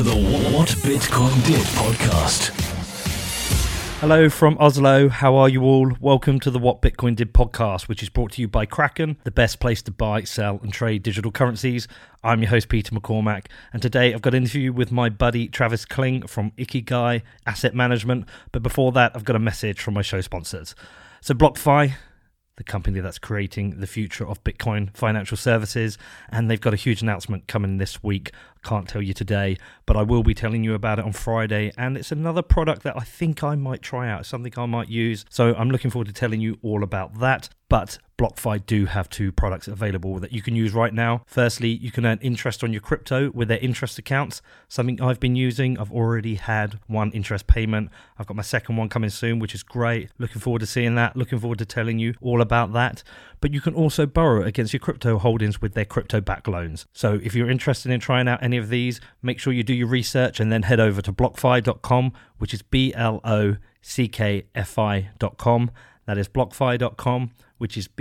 the What Bitcoin Did podcast. Hello from Oslo, how are you all? Welcome to the What Bitcoin Did podcast, which is brought to you by Kraken, the best place to buy, sell and trade digital currencies. I'm your host Peter McCormack, and today I've got an interview with my buddy Travis Kling from Ikigai Asset Management. But before that, I've got a message from my show sponsors. So BlockFi, the company that's creating the future of Bitcoin financial services, and they've got a huge announcement coming this week. I can't tell you today, but I will be telling you about it on Friday, and it's another product that I think I might try out, something I might use, so I'm looking forward to telling you all about that. But BlockFi do have two products available that you can use right now. Firstly, you can earn interest on your crypto with their interest accounts, something I've been using. I've already had one interest payment. I've got my second one coming soon, which is great. Looking forward to seeing that. Looking forward to telling you all about that. But you can also borrow against your crypto holdings with their crypto-backed loans. So if you're interested in trying out any of these, make sure you do your research and then head over to blockfi.com, which is blockfi.com. That is blockfi.com, which is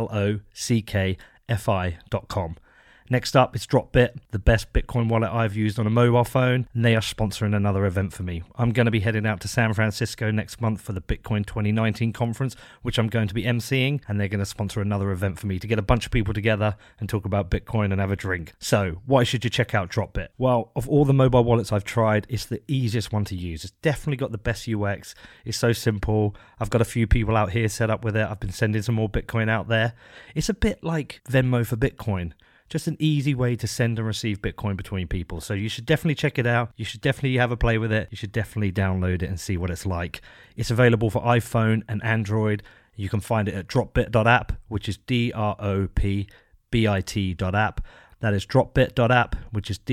blockfi.com. Next up, it's Dropbit, the best Bitcoin wallet I've used on a mobile phone, and they are sponsoring another event for me. I'm going to be heading out to San Francisco next month for the Bitcoin 2019 conference, which I'm going to be emceeing, and they're going to sponsor another event for me to get a bunch of people together and talk about Bitcoin and have a drink. So, why should you check out Dropbit? Well, of all the mobile wallets I've tried, it's the easiest one to use. It's definitely got the best UX. It's so simple. I've got a few people out here set up with it. I've been sending some more Bitcoin out there. It's a bit like Venmo for Bitcoin. Just an easy way to send and receive Bitcoin between people. So you should definitely check it out. You should definitely have a play with it. You should definitely download it and see what it's like. It's available for iPhone and Android. You can find it at dropbit.app, which is dropbit.app. That is dropbit.app, which is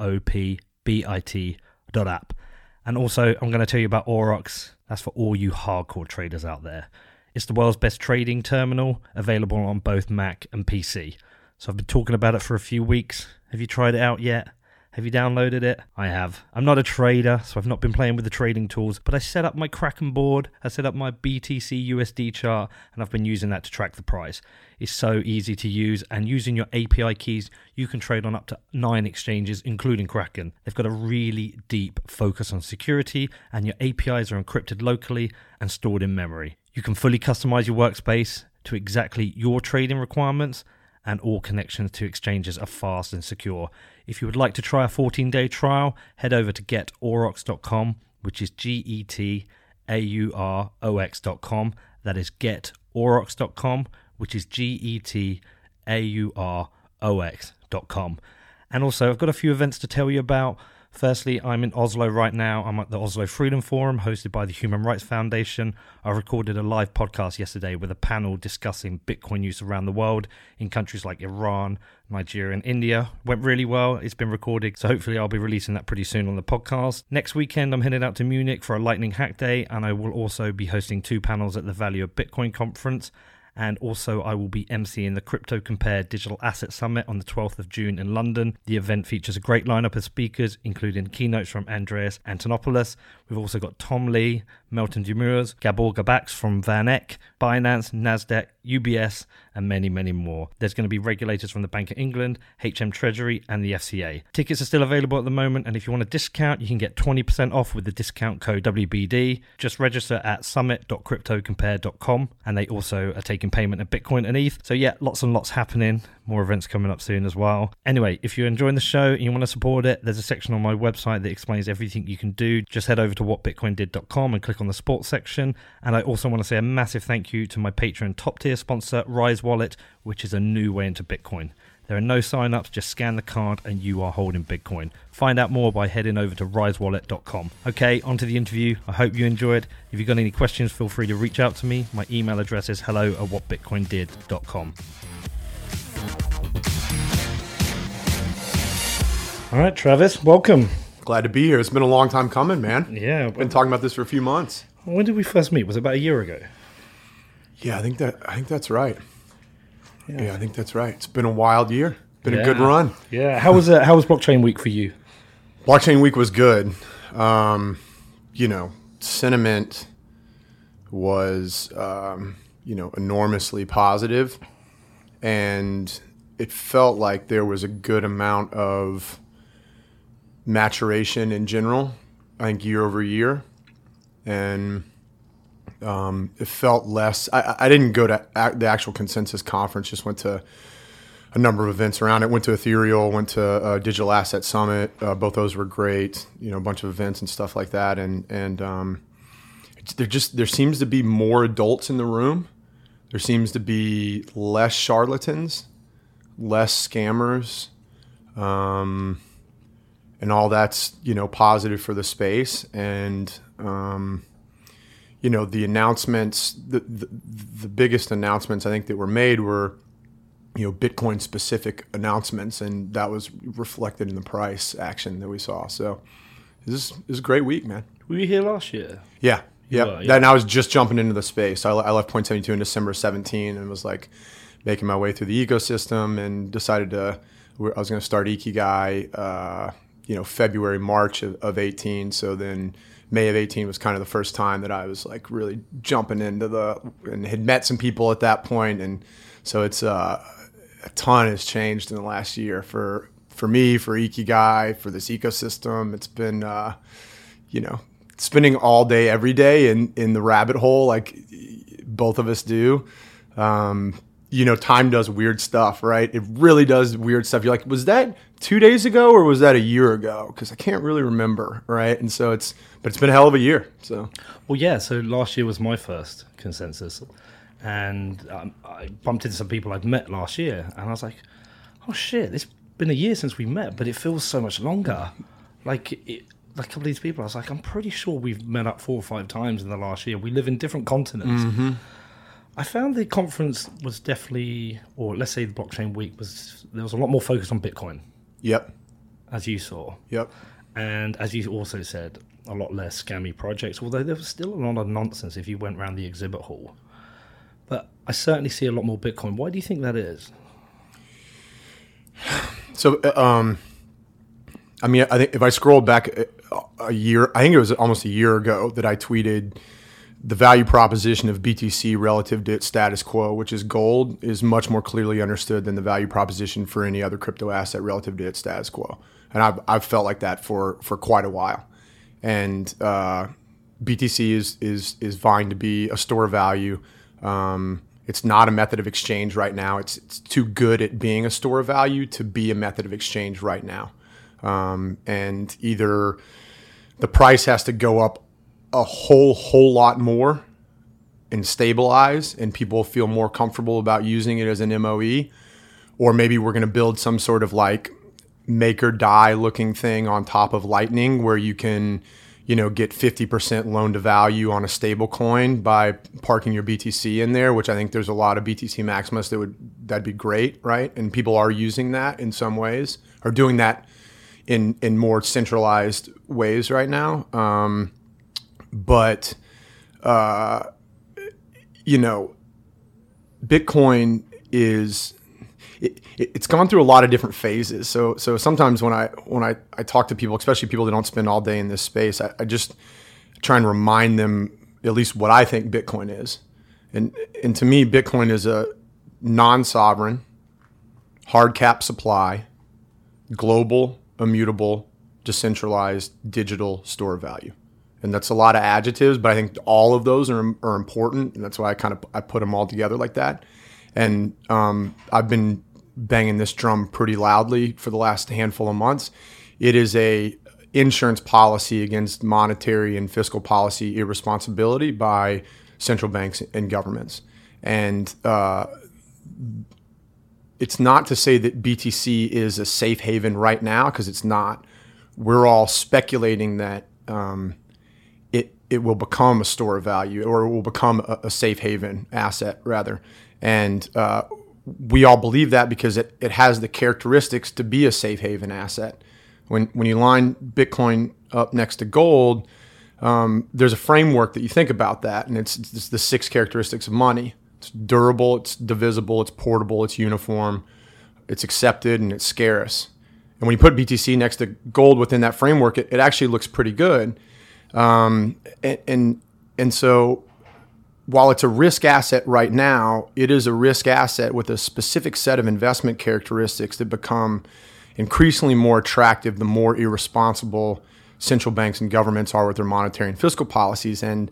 dropbit.app. And also, I'm going to tell you about Aurochs. That's for all you hardcore traders out there. It's the world's best trading terminal, available on both Mac and PC. So I've been talking about it for a few weeks. Have you tried it out yet? Have you downloaded it? I have. I'm not a trader, so I've not been playing with the trading tools, but I set up my Kraken board, I set up my BTC USD chart, and I've been using that to track the price. It's so easy to use, and using your API keys, you can trade on up to 9 exchanges, including Kraken. They've got a really deep focus on security, and your APIs are encrypted locally and stored in memory. You can fully customize your workspace to exactly your trading requirements, and all connections to exchanges are fast and secure. If you would like to try a 14-day trial, head over to getaurochs.com, which is getaurox.com. That is getaurochs.com, which is getaurox.com. And also, I've got a few events to tell you about. Firstly, I'm in Oslo right now. I'm at the Oslo Freedom Forum, hosted by the Human Rights Foundation. I recorded a live podcast yesterday with a panel discussing Bitcoin use around the world in countries like Iran, Nigeria and India. Went really well. It's been recorded, so hopefully I'll be releasing that pretty soon on the podcast. Next weekend, I'm headed out to Munich for a Lightning Hack Day, and I will also be hosting 2 panels at the Value of Bitcoin conference. And also, I will be emceeing the Crypto Compare Digital Asset Summit on the 12th of June in London. The event features a great lineup of speakers, including keynotes from Andreas Antonopoulos. We've also got Tom Lee, Melton Demures, Gabor Gabaks from Van Eck, Binance, Nasdaq, UBS, and many, many more. There's going to be regulators from the Bank of England, HM Treasury, and the FCA. Tickets are still available at the moment, and if you want a discount, you can get 20% off with the discount code WBD. Just register at summit.cryptocompare.com, and they also are taking payment in Bitcoin and ETH. So yeah, lots and lots happening. More events coming up soon as well. Anyway, if you're enjoying the show and you want to support it, there's a section on my website that explains everything you can do. Just head over to whatbitcoindid.com and click on the sports section. And I also want to say a massive thank you to my Patreon top tier sponsor, Rise Wallet, which is a new way into Bitcoin. There are no sign-ups, just scan the card and you are holding Bitcoin. Find out more by heading over to risewallet.com. Okay, on to the interview. I hope you enjoyed. If you've got any questions, feel free to reach out to me. My email address is hello@whatbitcoindid.com. All right, Travis, welcome. Glad to be here. It's been a long time coming, man. Yeah. Been talking about this for a few months. When did we first meet? Was it about a year ago? Yeah, I think that's right. Yeah, I think that's right. It's been a wild year. Been a good run. Yeah. How was Blockchain Week for you? Blockchain Week was good. Sentiment was, enormously positive, and it felt like there was a good amount of maturation in general, I think year over year. And it felt less, I didn't go to the actual Consensus conference, just went to a number of events around it. Went to Ethereal, went to Digital Asset Summit. Both those were great, a bunch of events and stuff like that. And there seems to be more adults in the room. There seems to be less charlatans, less scammers, and all that's, positive for the space. And, the announcements, the biggest announcements I think that were made were, Bitcoin specific announcements, and that was reflected in the price action that we saw. So this is a great week, man. Were you here last year? Yeah. Yeah. Were, yeah. And I was just jumping into the space. I left Point72 in December 17 and was like making my way through the ecosystem and decided I was going to start Ikigai, February, March of 18. So then May of 18 was kind of the first time that I was like really jumping into and had met some people at that point. And so it's a ton has changed in the last year for me, for Ikigai, for this ecosystem. It's been, spending all day, every day in the rabbit hole, like both of us do. Time does weird stuff, right? It really does weird stuff. You're like, was that 2 days ago or was that a year ago? Because I can't really remember, right? And so it's been a hell of a year. So, well, yeah. So last year was my first Consensus, and I bumped into some people I'd met last year, and I was like, oh shit, it's been a year since we met, but it feels so much longer. Like a couple of these people, I was like, I'm pretty sure we've met up 4 or 5 times in the last year. We live in different continents. Mm-hmm. I found the conference was definitely, or let's say the blockchain week there was a lot more focus on Bitcoin. Yep. As you saw. Yep. And as you also said, a lot less scammy projects, although there was still a lot of nonsense if you went around the exhibit hall. But I certainly see a lot more Bitcoin. Why do you think that is? So, I think if I scroll back a year, I think it was almost a year ago that I tweeted the value proposition of BTC relative to its status quo, which is gold, is much more clearly understood than the value proposition for any other crypto asset relative to its status quo. And I've felt like that for quite a while. And BTC is vying to be a store of value. It's not a method of exchange right now. It's too good at being a store of value to be a method of exchange right now. And either the price has to go up a whole lot more and stabilize, and people feel more comfortable about using it as an MOE, or maybe we're going to build some sort of like make or die looking thing on top of Lightning where you can, get 50% loan to value on a stable coin by parking your BTC in there, which I think there's a lot of BTC Maximus that'd be great, right? And people are using that in some ways, or doing that in more centralized ways right now. But Bitcoin is it's gone through a lot of different phases. So sometimes when I talk to people, especially people that don't spend all day in this space, I just try and remind them at least what I think Bitcoin is. And to me, Bitcoin is a non-sovereign, hard cap supply, global, immutable, decentralized, digital store of value. And that's a lot of adjectives, but I think all of those are important, and that's why I put them all together like that. And I've been banging this drum pretty loudly for the last handful of months. It is a insurance policy against monetary and fiscal policy irresponsibility by central banks and governments. And it's not to say that BTC is a safe haven right now, because it's not. We're all speculating that it will become a store of value, or it will become a safe haven asset rather. And we all believe that because it has the characteristics to be a safe haven asset. When you line Bitcoin up next to gold, there's a framework that you think about that, and it's the 6 characteristics of money. It's durable, it's divisible, it's portable, it's uniform, it's accepted, and it's scarce. And when you put BTC next to gold within that framework, it actually looks pretty good. And so while it's a risk asset right now, it is a risk asset with a specific set of investment characteristics that become increasingly more attractive the more irresponsible central banks and governments are with their monetary and fiscal policies. And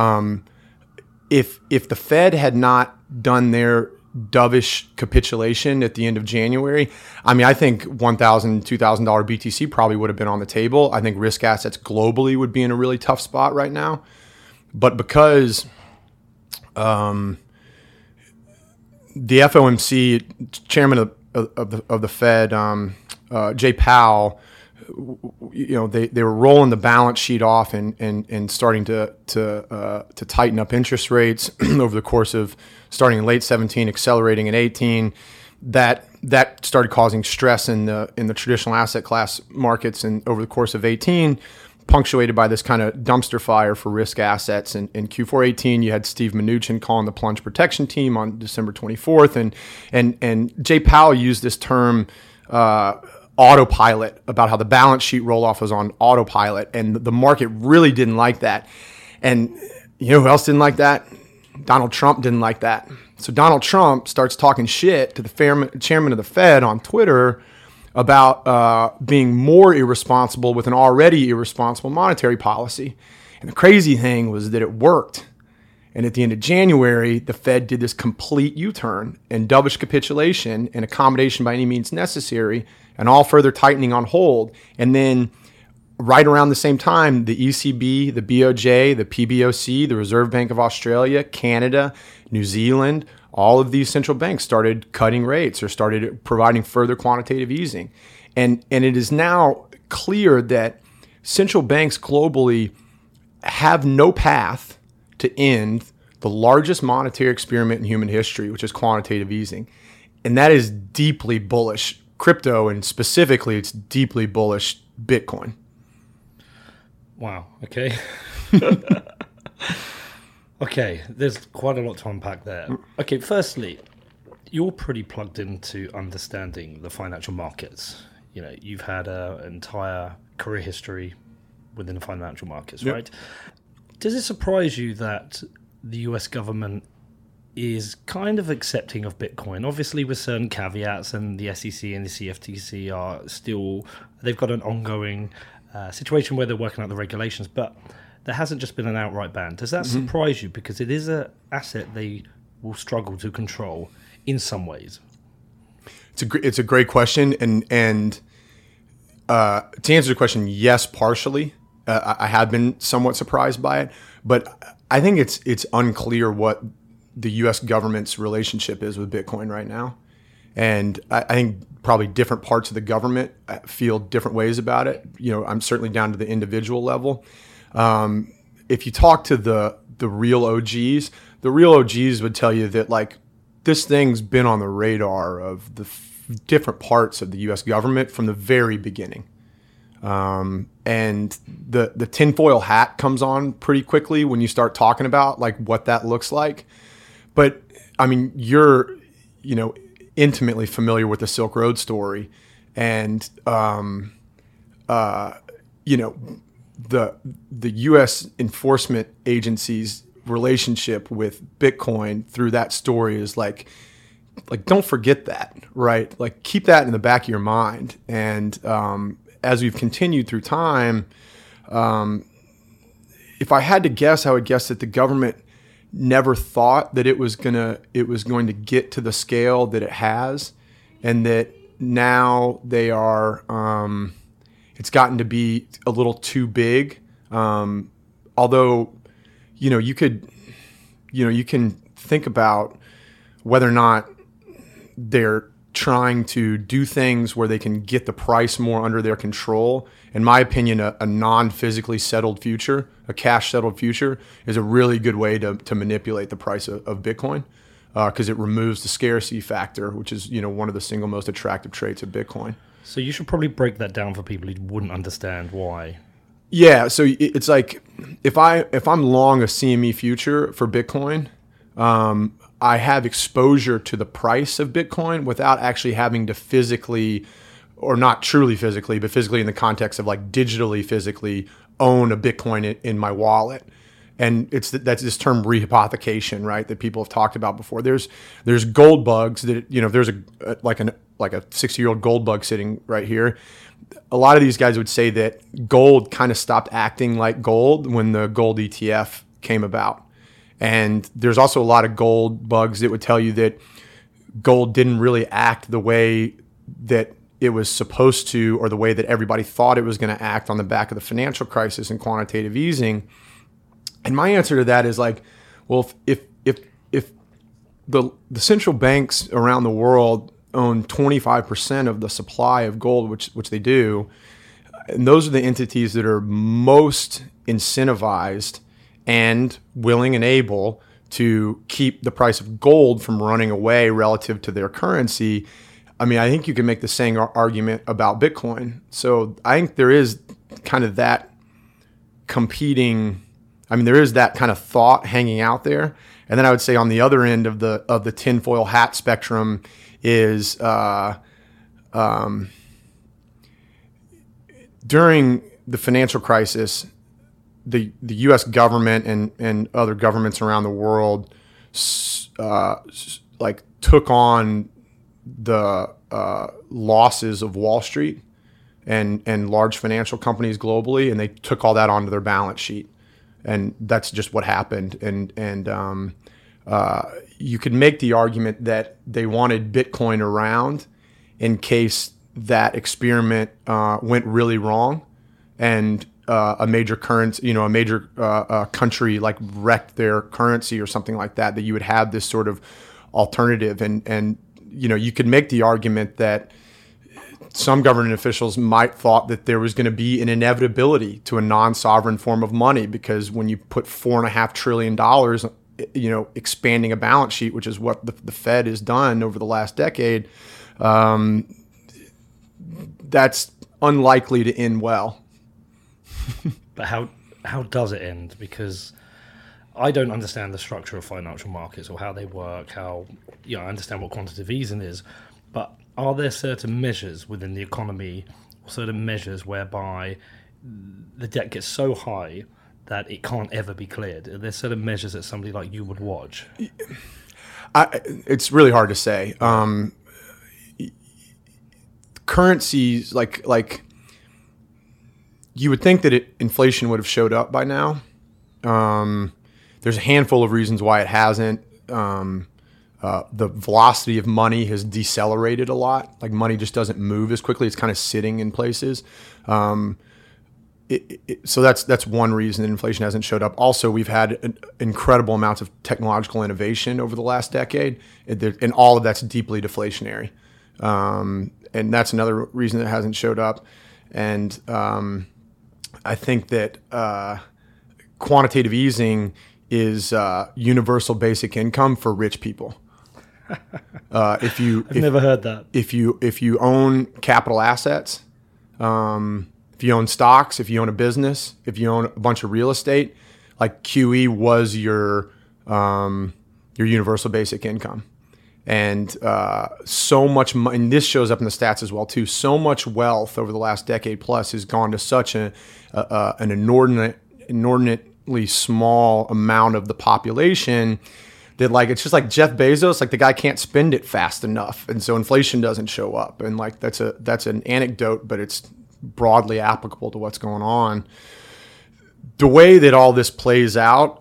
if the Fed had not done their dovish capitulation at the end of January, I mean, I think $1,000, $2,000 BTC probably would have been on the table. I think risk assets globally would be in a really tough spot right now. But because the FOMC chairman of the Fed, Jay Powell, they were rolling the balance sheet off and starting to tighten up interest rates over the course of starting in late 17, accelerating in 18. That started causing stress in the traditional asset class markets, and over the course of 18, punctuated by this kind of dumpster fire for risk assets. In Q4 18, you had Steve Mnuchin calling the plunge protection team on December 24th, and Jay Powell used this term autopilot about how the balance sheet roll-off was on autopilot, and the market really didn't like that. And you know who else didn't like that? Donald Trump didn't like that. So Donald Trump starts talking shit to the chairman of the Fed on Twitter about being more irresponsible with an already irresponsible monetary policy. And the crazy thing was that it worked. And at the end of January, the Fed did this complete U-turn and dovish capitulation and accommodation by any means necessary, and all further tightening on hold. And then right around the same time, the ECB, the BOJ, the PBOC, the Reserve Bank of Australia, Canada, New Zealand, all of these central banks started cutting rates or started providing further quantitative easing. And it is now clear that central banks globally have no path to end the largest monetary experiment in human history, which is quantitative easing. And that is deeply bullish crypto, and specifically it's deeply bullish Bitcoin. Wow. Okay. Okay. There's quite a lot to unpack there. Okay. Firstly, you're pretty plugged into understanding the financial markets. You know, you've had an entire career history within the financial markets, Yep. right? Does it surprise you that the US government is kind of accepting of Bitcoin, obviously with certain caveats, and the SEC and the CFTC are still, they've got an ongoing situation where they're working out the regulations, but there hasn't just been an outright ban. Does that surprise you? Because it is an asset they will struggle to control in some ways. It's a great question, and to answer the question, yes, partially. I have been somewhat surprised by it, but I think it's unclear what the U.S. government's relationship is with Bitcoin right now. And I think probably different parts of the government feel different ways about it. You know, I'm certainly down to the individual level. If you talk to the real OGs would tell you that, like, this thing's been on the radar of the different parts of the U.S. government from the very beginning. And the tinfoil hat comes on pretty quickly when you start talking about, like, what that looks like. But I mean, you're, intimately familiar with the Silk Road story, and the U.S. enforcement agency's relationship with Bitcoin through that story is like don't forget that, right? Like, keep that in the back of your mind. And as we've continued through time, if I had to guess, I would guess that the government never thought that it was going to get to the scale that it has, and that now they are it's gotten to be a little too big. Although you can think about whether or not they're trying to do things where they can get the price more under their control. In my opinion, a non-physically settled future, a cash-settled future, is a really good way to manipulate the price of Bitcoin, because it removes the scarcity factor, which is one of the single most attractive traits of Bitcoin. So you should probably break that down for people who wouldn't understand why. Yeah, so it's like if I'm long a CME future for Bitcoin, I have exposure to the price of Bitcoin without actually having to physically, or not truly physically, but physically in the context of like digitally physically own a Bitcoin in my wallet. And that's this term rehypothecation, right, that people have talked about before. There's gold bugs that, there's like a 60-year-old gold bug sitting right here. A lot of these guys would say that gold kind of stopped acting like gold when the gold ETF came about. And there's also a lot of gold bugs that would tell you that gold didn't really act the way that it was supposed to, or the way that everybody thought it was going to act on the back of the financial crisis and quantitative easing. And my answer to that is like, well, if the central banks around the world own 25% of the supply of gold, which they do, and those are the entities that are most incentivized and willing and able to keep the price of gold from running away relative to their currency. I mean, I think you can make the same argument about Bitcoin. So I think there is kind of that competing. I mean, there is that kind of thought hanging out there. And then I would say on the other end of the tinfoil hat spectrum is during the financial crisis, the U.S. government and other governments around the world like took on the losses of Wall Street and large financial companies globally, and they took all that onto their balance sheet, and that's just what happened. And you could make the argument that they wanted Bitcoin around in case that experiment went really wrong, and a major currency, a major country like wrecked their currency or something like that. That you would have this sort of alternative, and you could make the argument that some government officials might thought that there was going to be an inevitability to a non-sovereign form of money, because when you put $4.5 trillion, expanding a balance sheet, which is what the Fed has done over the last decade, that's unlikely to end well. But how does it end? Because I don't understand the structure of financial markets or how they work. I understand what quantitative easing is, but are there certain measures within the economy, or certain measures whereby the debt gets so high that it can't ever be cleared? Are there certain measures that somebody like you would watch? It's really hard to say. Currencies like you would think that inflation would have showed up by now. There's a handful of reasons why it hasn't. The velocity of money has decelerated a lot. Like money just doesn't move as quickly. It's kind of sitting in places. So that's one reason that inflation hasn't showed up. Also, we've had incredible amounts of technological innovation over the last decade, and all of that's deeply deflationary. And that's another reason it hasn't showed up. And I think that quantitative easing is universal basic income for rich people. I've never heard that. If you own capital assets, if you own stocks, if you own a business, if you own a bunch of real estate, like QE was your universal basic income. And so much, and this shows up in the stats as well too. So much wealth over the last decade plus has gone to such an inordinately small amount of the population that it's just like Jeff Bezos, like the guy can't spend it fast enough, and so inflation doesn't show up. And that's an anecdote, but it's broadly applicable to what's going on. The way that all this plays out,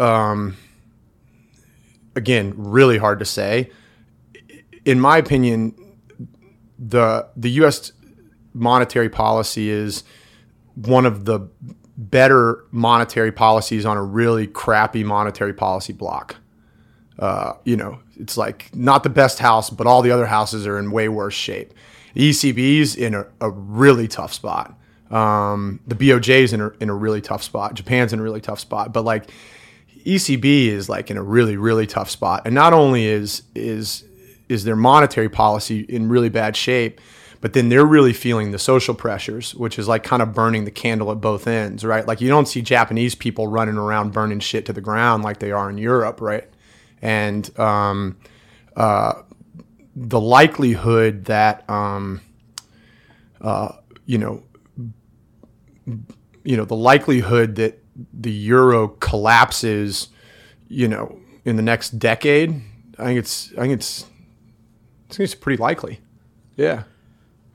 again, really hard to say. In my opinion, the U.S. monetary policy is one of the better monetary policies on a really crappy monetary policy block. It's like not the best house, but all the other houses are in way worse shape. The ECB's in a really tough spot. The BOJ's in a really tough spot. Japan's in a really tough spot. But ECB is in a really, really tough spot. And not only is their monetary policy in really bad shape, but then they're really feeling the social pressures, which is kind of burning the candle at both ends, right? You don't see Japanese people running around burning shit to the ground like they are in Europe, right? And the likelihood that the likelihood that the euro collapses, in the next decade, I think it's pretty likely. Yeah.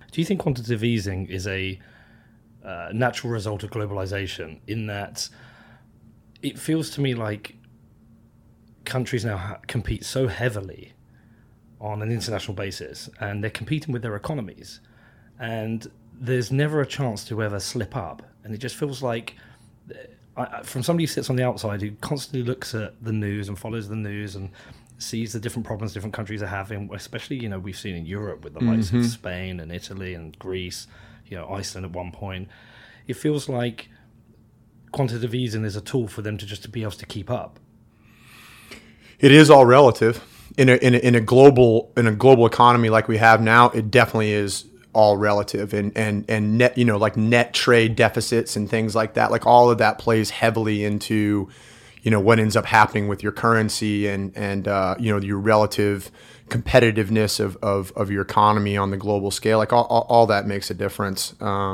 Do you think quantitative easing is a natural result of globalization, in that it feels to me like countries now compete so heavily on an international basis, and they're competing with their economies, and there's never a chance to ever slip up. And it just feels like, from somebody who sits on the outside, who constantly looks at the news and follows the news and sees the different problems different countries are having, especially, we've seen in Europe with the likes of Spain and Italy and Greece, Iceland at one point. It feels like quantitative easing is a tool for them to be able to keep up. It is all relative. In a global economy like we have now, it definitely is all relative, and net, like net trade deficits and things like that. Like all of that plays heavily into, what ends up happening with your currency and your relative competitiveness of your economy on the global scale. Like all that makes a difference.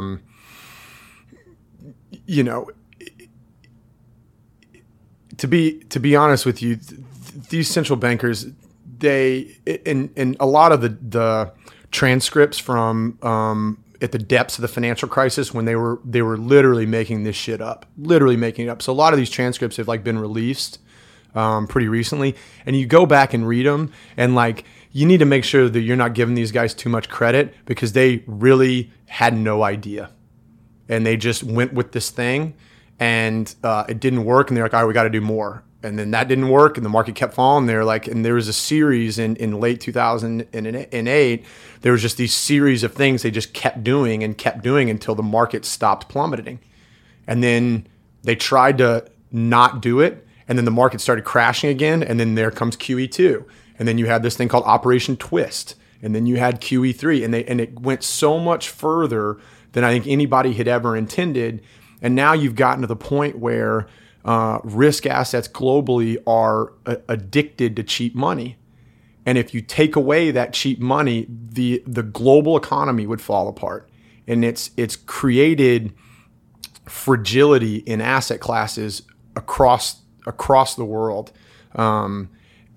To be honest with you, these central bankers, they in a lot of the transcripts from at the depths of the financial crisis, when they were literally making this shit up, So a lot of these transcripts have been released pretty recently, and you go back and read them, and you need to make sure that you're not giving these guys too much credit, because they really had no idea, and they just went with this thing, and it didn't work, and they're like, all right, we got to do more. And then that didn't work, and the market kept falling. And there was a series in late 2008. There was just these series of things they just kept doing until the market stopped plummeting. And then they tried to not do it, and then the market started crashing again. And then there comes QE2, and then you had this thing called Operation Twist, and then you had QE3, and it went so much further than I think anybody had ever intended. And now you've gotten to the point where risk assets globally are addicted to cheap money. And if you take away that cheap money, the global economy would fall apart. And it's created fragility in asset classes across the world. One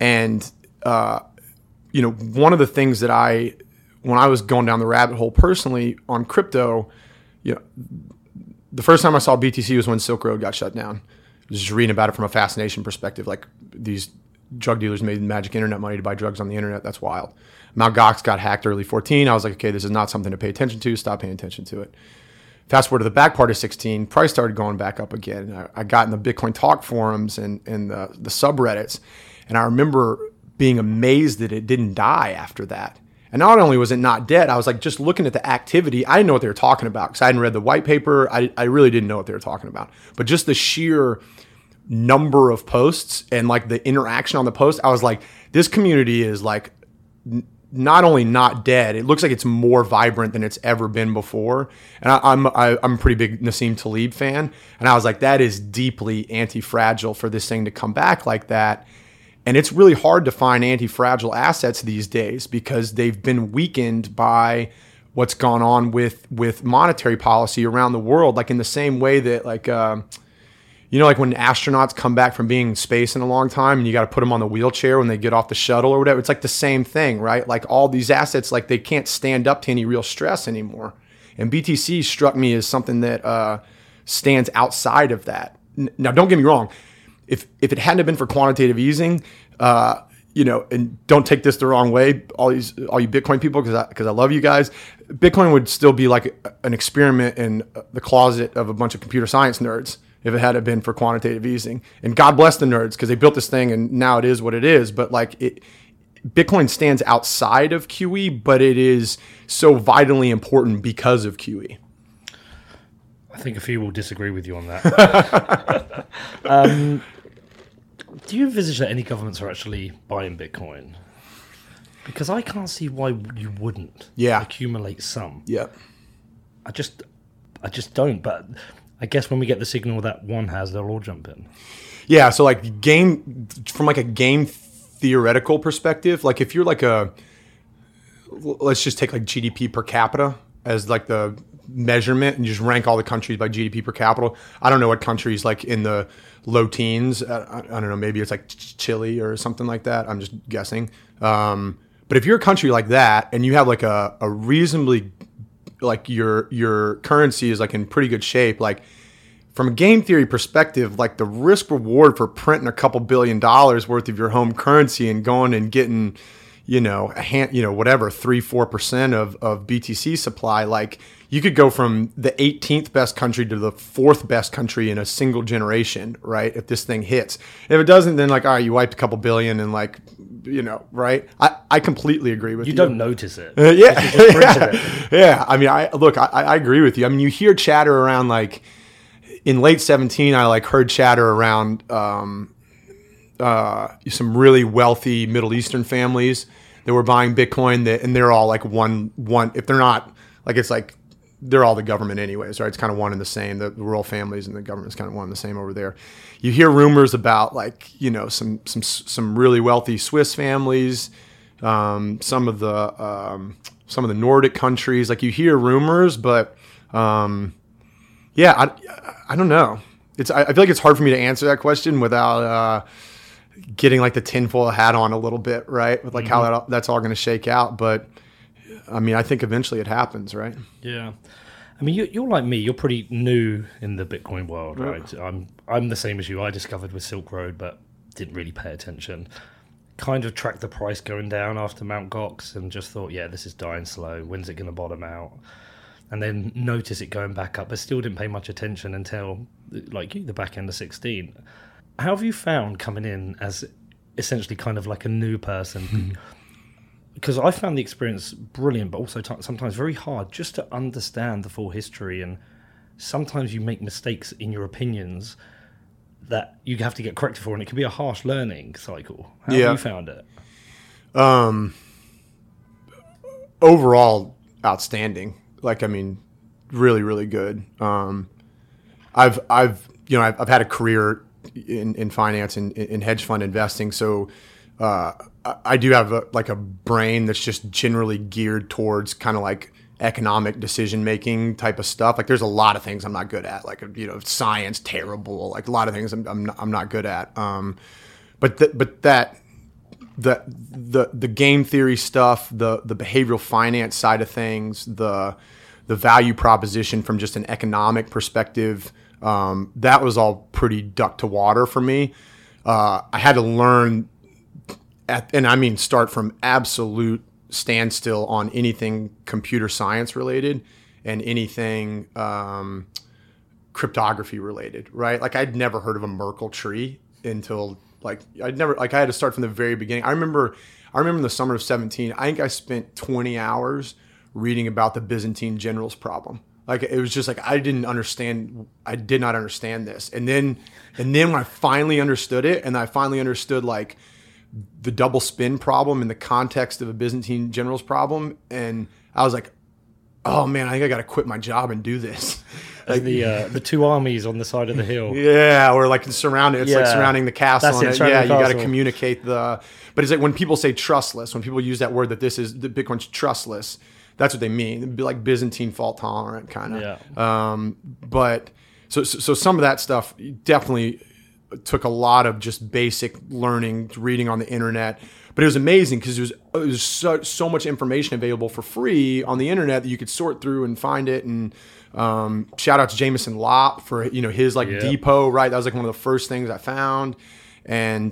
of the things that when I was going down the rabbit hole personally on crypto, the first time I saw BTC was when Silk Road got shut down. Just reading about it from a fascination perspective, like these drug dealers made magic internet money to buy drugs on the internet. That's wild. Mt. Gox got hacked early 2014. I was like, okay, this is not something to pay attention to. Stop paying attention to it. Fast forward to the back part of 2016, price started going back up again. I got in the Bitcoin talk forums and the subreddits, and I remember being amazed that it didn't die after that. And not only was it not dead, I was just looking at the activity. I didn't know what they were talking about because I hadn't read the white paper. I really didn't know what they were talking about. But just the sheer number of posts and the interaction on the post, I was like, this community is not only not dead, it looks like it's more vibrant than it's ever been before. And I'm a pretty big Nassim Taleb fan, and I was like, that is deeply anti-fragile for this thing to come back like that. And it's really hard to find anti-fragile assets these days because they've been weakened by what's gone on with monetary policy around the world. In the same way that when astronauts come back from being in space in a long time and you got to put them on the wheelchair when they get off the shuttle or whatever, it's the same thing, right? All these assets, they can't stand up to any real stress anymore. And BTC struck me as something that stands outside of that. Now, don't get me wrong. If it hadn't been for quantitative easing, and don't take this the wrong way, all you Bitcoin people, because I love you guys, Bitcoin would still be an experiment in the closet of a bunch of computer science nerds if it hadn't been for quantitative easing. And God bless the nerds, because they built this thing and now it is what it is. But Bitcoin stands outside of QE, but it is so vitally important because of QE. I think a few will disagree with you on that. Do you envisage that any governments are actually buying Bitcoin? Because I can't see why you wouldn't accumulate some. Yeah. I just don't. But I guess when we get the signal that one has, they'll all jump in. Yeah. So from a game theoretical perspective, if you're let's just take GDP per capita as the measurement and just rank all the countries by GDP per capita. I don't know what countries in the low teens. I don't know. Maybe it's Chile or something like that. I'm just guessing. But if you're a country like that and you have a reasonably like your currency is like in pretty good shape, like from a game theory perspective, like the risk reward for printing a couple $1 billion worth of your home currency and going and getting, whatever 3-4% of BTC supply, like you could go from the 18th best country to the 4th best country in a single generation, right? If this thing hits. If it doesn't, then like, all right, you wiped a couple billion and like, right? I completely agree with you. You don't notice it. Yeah. I mean, I agree with you. I mean, you hear chatter around like in late 2017, I like heard chatter around some really wealthy Middle Eastern families that were buying Bitcoin and they're all like one, if they're not like, it's like, they're all the government anyways, right? It's kind of one and the same. The royal families and the government's kind of one and the same over there. You hear rumors about like, some really wealthy Swiss families, some of the Nordic countries. Like you hear rumors, but I don't know. I feel like it's hard for me to answer that question without getting like the tinfoil hat on a little bit, right? With like how that's all going to shake out, but. I mean, I think eventually it happens, right? Yeah. I mean, you're like me. You're pretty new in the Bitcoin world, right? I'm the same as you. I discovered with Silk Road, but didn't really pay attention. Kind of tracked the price going down after Mt. Gox and just thought, yeah, this is dying slow. When's it going to bottom out? And then notice it going back up, but still didn't pay much attention until, like you, the back end of 16. How have you found coming in as essentially kind of like a new person? Because I found the experience brilliant, but also sometimes very hard just to understand the full history. And sometimes you make mistakes in your opinions that you have to get corrected for, and it can be a harsh learning cycle. How have you found it? Overall, outstanding. Like, I mean, really, really good. I've had a career in finance and in hedge fund investing, so. I do have a brain that's just generally geared towards kind of like economic decision making type of stuff. Like there's a lot of things I'm not good at, like science terrible, like a lot of things I'm not good at. But the game theory stuff, the behavioral finance side of things, the value proposition from just an economic perspective, that was all pretty duck to water for me. I had to learn. And I mean, start from absolute standstill on anything computer science related and anything cryptography related, right? Like I'd never heard of a Merkle tree until I had to start from the very beginning. I remember in the summer of 2017, I think I spent 20 hours reading about the Byzantine generals problem. Like it was just like I did not understand this. And then when I finally understood it, and I finally understood like the double spin problem in the context of a Byzantine generals problem, and I was like, oh man, I think I got to quit my job and do this. Like the two armies on the side of the hill. Yeah, or like surrounded. It's like surrounding the castle. That's you got to communicate but it's like when people say trustless, when people use that word that this is the Bitcoin's trustless, that's what they mean. It'd be like Byzantine fault tolerant kind of. Yeah. But so some of that stuff definitely took a lot of just basic learning, reading on the internet, but it was amazing because it was so much information available for free on the internet that you could sort through and find it. And shout out to Jameson Lopp for his depot, right? That was like one of the first things I found. And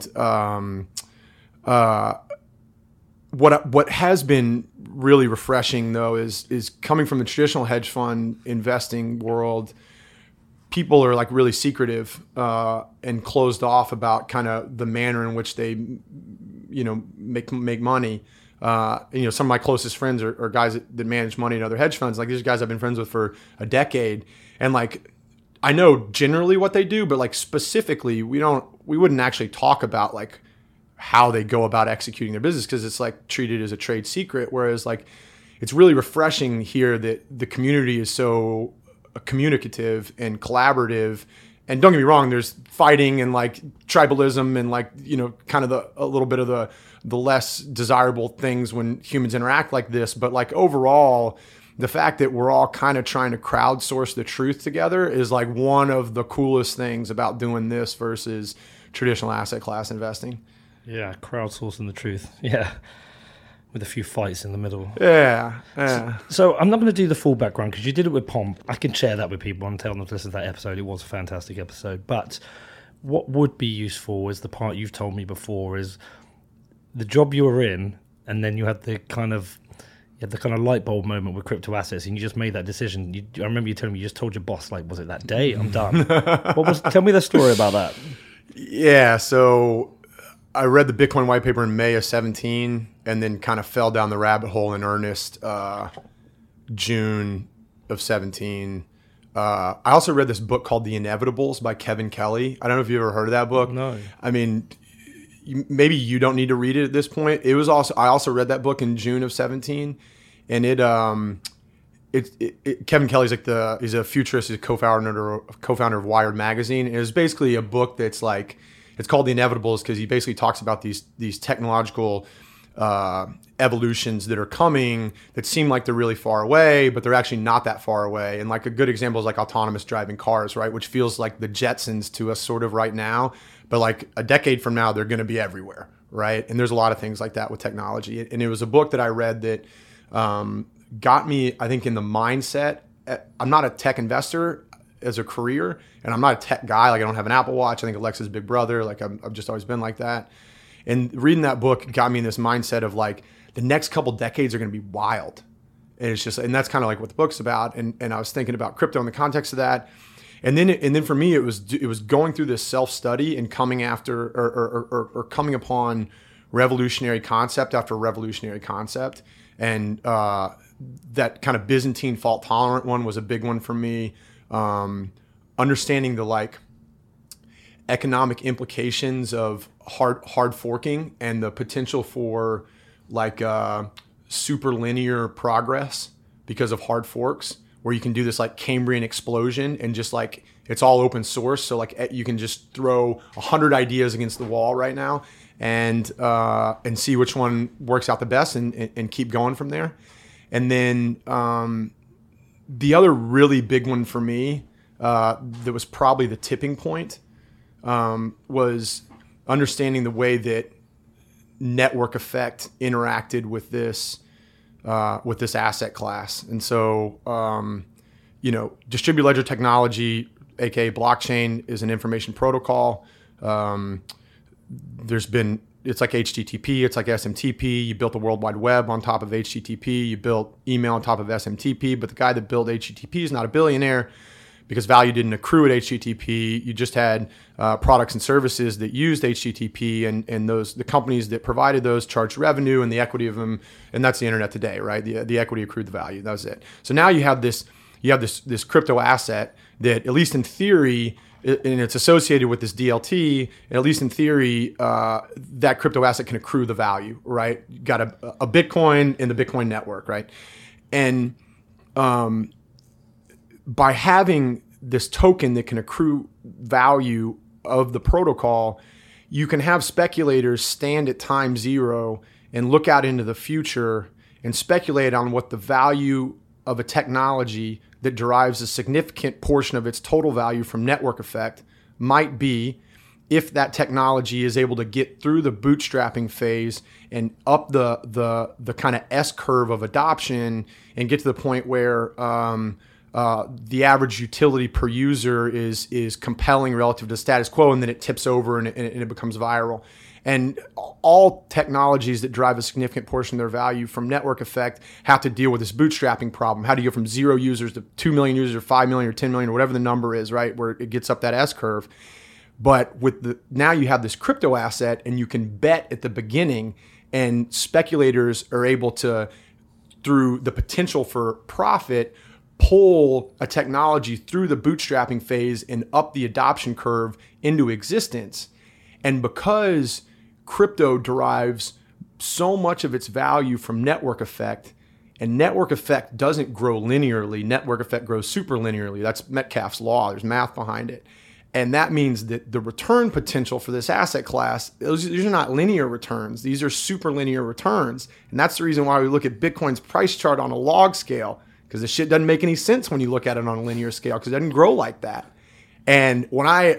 what has been really refreshing though is coming from the traditional hedge fund investing world. People are like really secretive and closed off about kind of the manner in which they, make money. Some of my closest friends are guys that manage money in other hedge funds. Like these guys I've been friends with for a decade, and like I know generally what they do, but like specifically, we wouldn't actually talk about like how they go about executing their business because it's like treated as a trade secret. Whereas like it's really refreshing here that the community is so communicative and collaborative. And don't get me wrong, there's fighting and like tribalism and like, kind of a little bit of the less desirable things when humans interact like this. But like overall, the fact that we're all kind of trying to crowdsource the truth together is like one of the coolest things about doing this versus traditional asset class investing. Yeah, crowdsourcing the truth. Yeah. with a few fights in the middle. Yeah. So I'm not going to do the full background because you did it with Pomp. I can share that with people and tell them to listen to that episode. It was a fantastic episode. But what would be useful is the part you've told me before is the job you were in, and then you had the kind of light bulb moment with crypto assets, and you just made that decision. I remember you telling me you just told your boss, like, was it that day? I'm done. Tell me the story about that. Yeah, so I read the Bitcoin white paper in May of 17 and then kind of fell down the rabbit hole in earnest June of 17. I also read this book called The Inevitables by Kevin Kelly. I don't know if you ever heard of that book. No. I mean, maybe you don't need to read it at this point. I also read that book in June of 17, and Kevin Kelly's he's a futurist, he's a co-founder of Wired magazine. And it was basically a book that's like, it's called The Inevitables because he basically talks about these technological evolutions that are coming that seem like they're really far away, but they're actually not that far away. And like a good example is like autonomous driving cars, right? Which feels like the Jetsons to us sort of right now, but like a decade from now, they're going to be everywhere, right? And there's a lot of things like that with technology. And it was a book that I read that got me, I think, in the mindset. I'm not a tech investor as a career, and I'm not a tech guy. Like I don't have an Apple Watch. I think Alexa's big brother. Like I've just always been like that. And reading that book got me in this mindset of like the next couple decades are going to be wild. And it's just, and that's kind of like what the book's about. And I was thinking about crypto in the context of that. And then for me, it was going through this self-study and coming after or coming upon revolutionary concept after revolutionary concept. And that kind of Byzantine fault tolerant one was a big one for me. Understanding the like economic implications of hard forking and the potential for like super linear progress because of hard forks, where you can do this like Cambrian explosion and just like it's all open source. So like you can just throw 100 ideas against the wall right now and see which one works out the best and keep going from there. And then the other really big one for me that was probably the tipping point was understanding the way that network effect interacted with this asset class. And so, distributed ledger technology, aka blockchain, is an information protocol. It's like HTTP, it's like SMTP. You built the World Wide Web on top of HTTP. You built email on top of SMTP. But the guy that built HTTP is not a billionaire because value didn't accrue at HTTP. You just had products and services that used HTTP, and the companies that provided those charged revenue and the equity of them. And that's the internet today, right? The equity accrued the value. That was it. So now you have this crypto asset that, at least in theory, and it's associated with this DLT, and at least in theory, that crypto asset can accrue the value, right? You got a Bitcoin in the Bitcoin network, right? And by having this token that can accrue value of the protocol, you can have speculators stand at time zero and look out into the future and speculate on what the value of a technology that derives a significant portion of its total value from network effect might be if that technology is able to get through the bootstrapping phase and up the kind of S curve of adoption and get to the point where the average utility per user is compelling relative to status quo, and then it tips over and it becomes viral. And all technologies that drive a significant portion of their value from network effect have to deal with this bootstrapping problem. How do you go from 0 users to 2 million users or 5 million or 10 million or whatever the number is, right? Where it gets up that S curve. But now you have this crypto asset and you can bet at the beginning, and speculators are able to, through the potential for profit, pull a technology through the bootstrapping phase and up the adoption curve into existence. And because crypto derives so much of its value from network effect, and network effect doesn't grow linearly, network effect grows super linearly. That's Metcalfe's law. There's math behind it. And that means that the return potential for this asset class, these are not linear returns. These are super linear returns. And that's the reason why we look at Bitcoin's price chart on a log scale, because the shit doesn't make any sense when you look at it on a linear scale, because it doesn't grow like that. And when I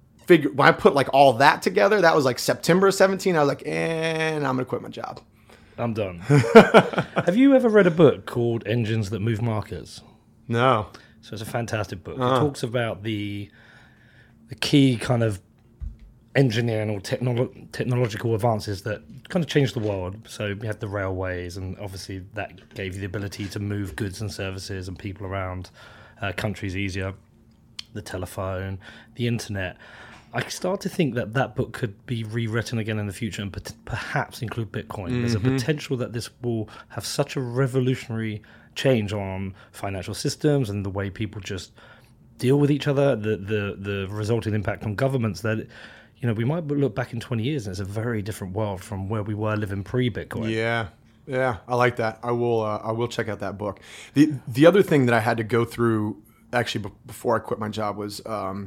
put like all that together, that was like September 17. I was like, I'm going to quit my job. I'm done. Have you ever read a book called Engines That Move Markets? No. So it's a fantastic book. It talks about the key kind of engineering or technological advances that kind of changed the world. So we had the railways, and obviously that gave you the ability to move goods and services and people around countries easier. The telephone, the internet. I start to think that book could be rewritten again in the future and perhaps include Bitcoin. Mm-hmm. There's a potential that this will have such a revolutionary change on financial systems and the way people just deal with each other, the resulting impact on governments, that we might look back in 20 years and it's a very different world from where we were living pre-Bitcoin. Yeah, I like that. I will check out that book. The other thing that I had to go through actually before I quit my job was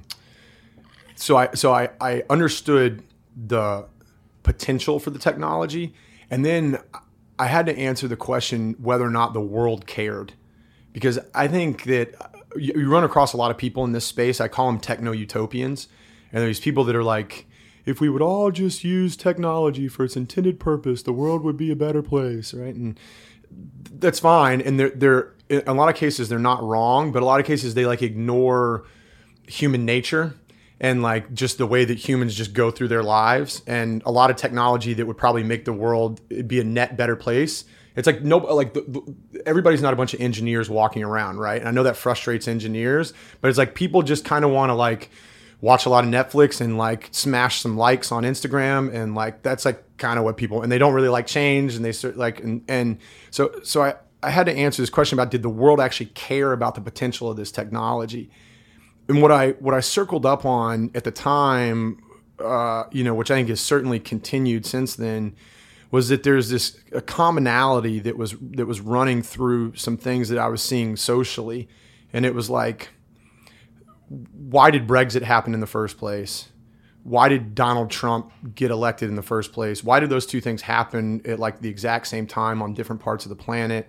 so I understood the potential for the technology, and then I had to answer the question whether or not the world cared, because I think that you run across a lot of people in this space. I call them techno-utopians, and there's people that are like, if we would all just use technology for its intended purpose, the world would be a better place, right? And that's fine, and they're in a lot of cases they're not wrong, but a lot of cases they like ignore human nature and like just the way that humans just go through their lives, and a lot of technology that would probably make the world be a net better place. It's like everybody's not a bunch of engineers walking around, right? And I know that frustrates engineers, but it's like people just kind of want to like watch a lot of Netflix and like smash some likes on Instagram, and like that's like kind of what people, and they don't really like change, and they like and so I had to answer this question about, did the world actually care about the potential of this technology? And what I circled up on at the time, which I think has certainly continued since then, was that there's a commonality that was running through some things that I was seeing socially, and it was like, why did Brexit happen in the first place? Why did Donald Trump get elected in the first place? Why did those two things happen at like the exact same time on different parts of the planet?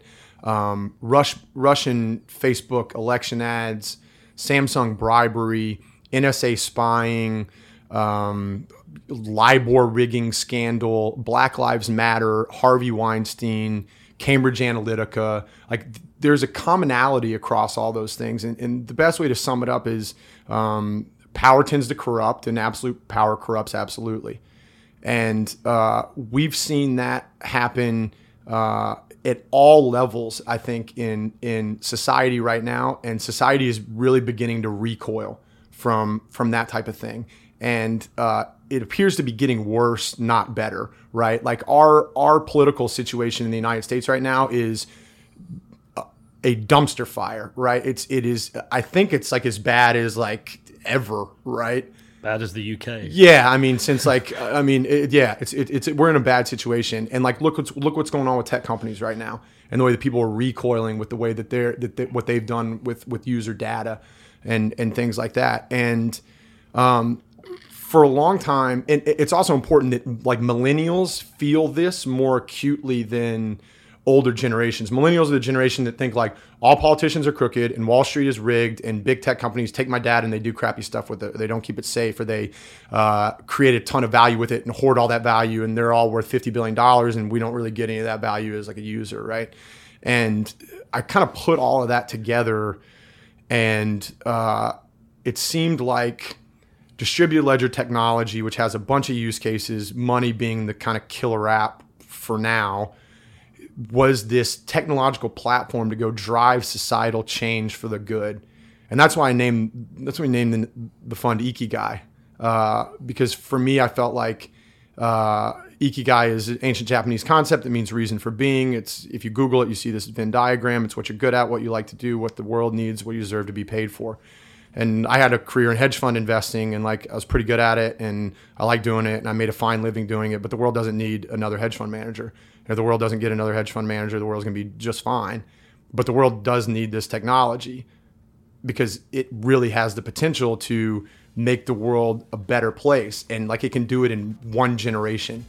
Russian Facebook election ads, Samsung bribery, NSA spying, LIBOR rigging scandal, Black Lives Matter, Harvey Weinstein, Cambridge Analytica. Like there's a commonality across all those things. And the best way to sum it up is power tends to corrupt, and absolute power corrupts absolutely. And we've seen that happen at all levels, I think, in society right now. And society is really beginning to recoil from that type of thing. And it appears to be getting worse, not better, right? Like our political situation in the United States right now is a dumpster fire, right? It is. I think it's like as bad as like ever, right? Bad as the UK. Yeah, I mean, since like, it's we're in a bad situation, and like look what's going on with tech companies right now, and the way that people are recoiling with the way that what they've done with user data, and things like that, and for a long time, and it's also important that like millennials feel this more acutely than older generations. Millennials are the generation that think like all politicians are crooked and Wall Street is rigged and big tech companies take my data and they do crappy stuff with it. They don't keep it safe, or they create a ton of value with it and hoard all that value, and they're all worth $50 billion and we don't really get any of that value as like a user, right? And I kind of put all of that together, and it seemed like distributed ledger technology, which has a bunch of use cases, money being the kind of killer app for now, was this technological platform to go drive societal change for the good. And that's why we named the fund Ikigai. Because for me, I felt like Ikigai is an ancient Japanese concept that means reason for being. It's, if you Google it, you see this Venn diagram. It's what you're good at, what you like to do, what the world needs, what you deserve to be paid for. And I had a career in hedge fund investing, and like I was pretty good at it, and I like doing it, and I made a fine living doing it. But the world doesn't need another hedge fund manager. If the world doesn't get another hedge fund manager, the world's going to be just fine. But the world does need this technology, because it really has the potential to make the world a better place, and like it can do it in one generation.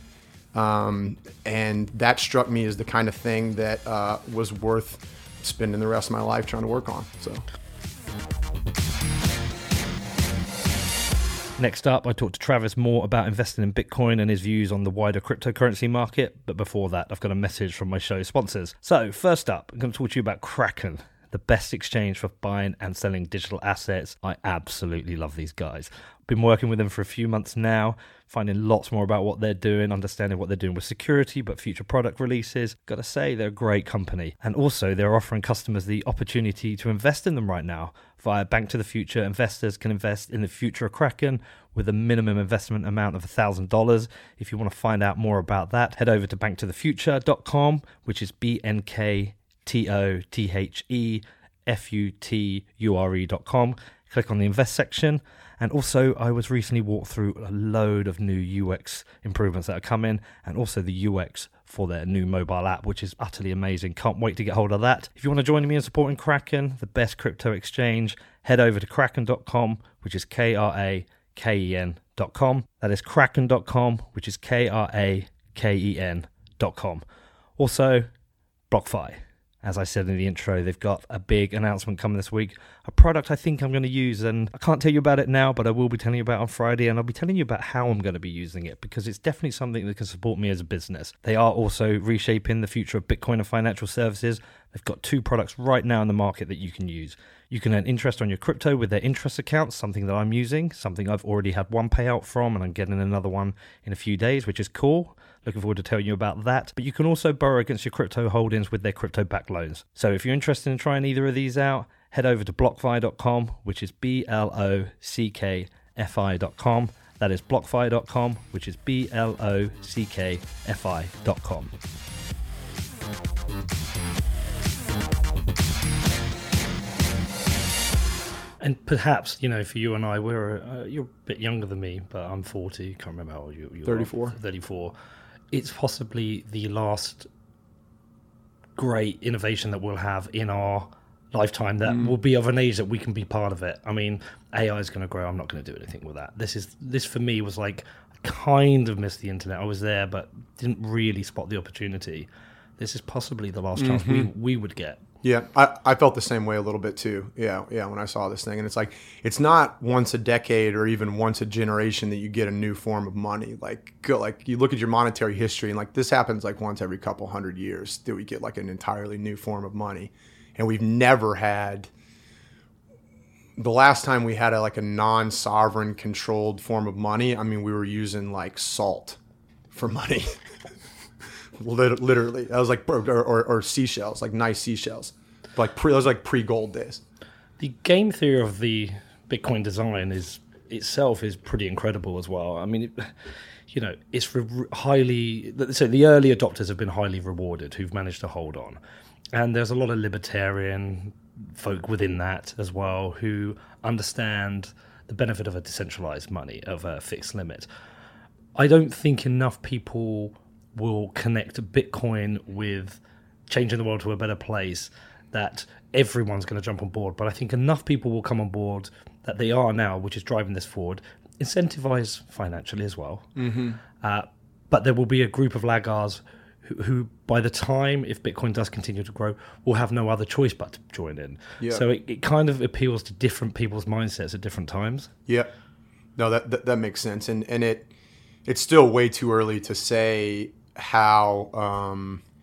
And that struck me as the kind of thing that was worth spending the rest of my life trying to work on. So. Next up, I talked to Travis more about investing in Bitcoin and his views on the wider cryptocurrency market. But before that, I've got a message from my show sponsors. So first up, I'm going to talk to you about Kraken, the best exchange for buying and selling digital assets. I absolutely love these guys. Been working with them for a few months now, finding lots more about what they're doing, understanding what they're doing with security, but future product releases. Gotta say, they're a great company. And also, they're offering customers the opportunity to invest in them right now. Via Bank to the Future, investors can invest in the future of Kraken with a minimum investment amount of $1,000. If you want to find out more about that, head over to banktothefuture.com, which is BNKTOTHEFUTURE.com. Click on the invest section. And also, I was recently walked through a load of new UX improvements that are coming, and also the UX for their new mobile app, which is utterly amazing. Can't wait to get hold of that. If you want to join me in supporting Kraken, the best crypto exchange, head over to kraken.com, which is KRAKEN.com. That is kraken.com, which is KRAKEN.com. Also, BlockFi. As I said in the intro, they've got a big announcement coming this week, a product I think I'm going to use, and I can't tell you about it now, but I will be telling you about it on Friday, and I'll be telling you about how I'm going to be using it, because it's definitely something that can support me as a business. They are also reshaping the future of Bitcoin and financial services. They've got 2 products right now in the market that you can use. You can earn interest on your crypto with their interest accounts, something that I'm using, something I've already had one payout from, and I'm getting another one in a few days, which is cool. Looking forward to telling you about that. But you can also borrow against your crypto holdings with their crypto-backed loans. So if you're interested in trying either of these out, head over to blockfi.com, which is BLOCKFI.com. That is blockfi.com, which is BLOCKFI.com. And perhaps, for you and I, you're a bit younger than me, but I'm 40. Can't remember how old you are. 34. 34. It's possibly the last great innovation that we'll have in our lifetime that will be of an age that we can be part of it. I mean, AI is going to grow. I'm not going to do anything with that. This for me was like, I kind of missed the internet. I was there, but didn't really spot the opportunity. This is possibly the last chance we would get. Yeah, I felt the same way a little bit too. Yeah, when I saw this thing. And it's like, it's not once a decade or even once a generation that you get a new form of money. Like you look at your monetary history, and like this happens like once every couple hundred years that we get like an entirely new form of money. And we've never had, the last time we had a non-sovereign controlled form of money, I mean, we were using like salt for money. Literally, that was like or seashells, like nice seashells, those like pre-gold days. The game theory of the Bitcoin design itself is pretty incredible as well. I mean, it's highly. So the early adopters have been highly rewarded, who've managed to hold on, and there's a lot of libertarian folk within that as well who understand the benefit of a decentralized money, of a fixed limit. I don't think enough people will connect Bitcoin with changing the world to a better place that everyone's going to jump on board. But I think enough people will come on board that they are now, which is driving this forward, incentivize financially as well. But there will be a group of laggards who by the time, if Bitcoin does continue to grow, will have no other choice but to join in. Yeah. So it kind of appeals to different people's mindsets at different times. Yeah. No, that makes sense. And it's still way too early to say how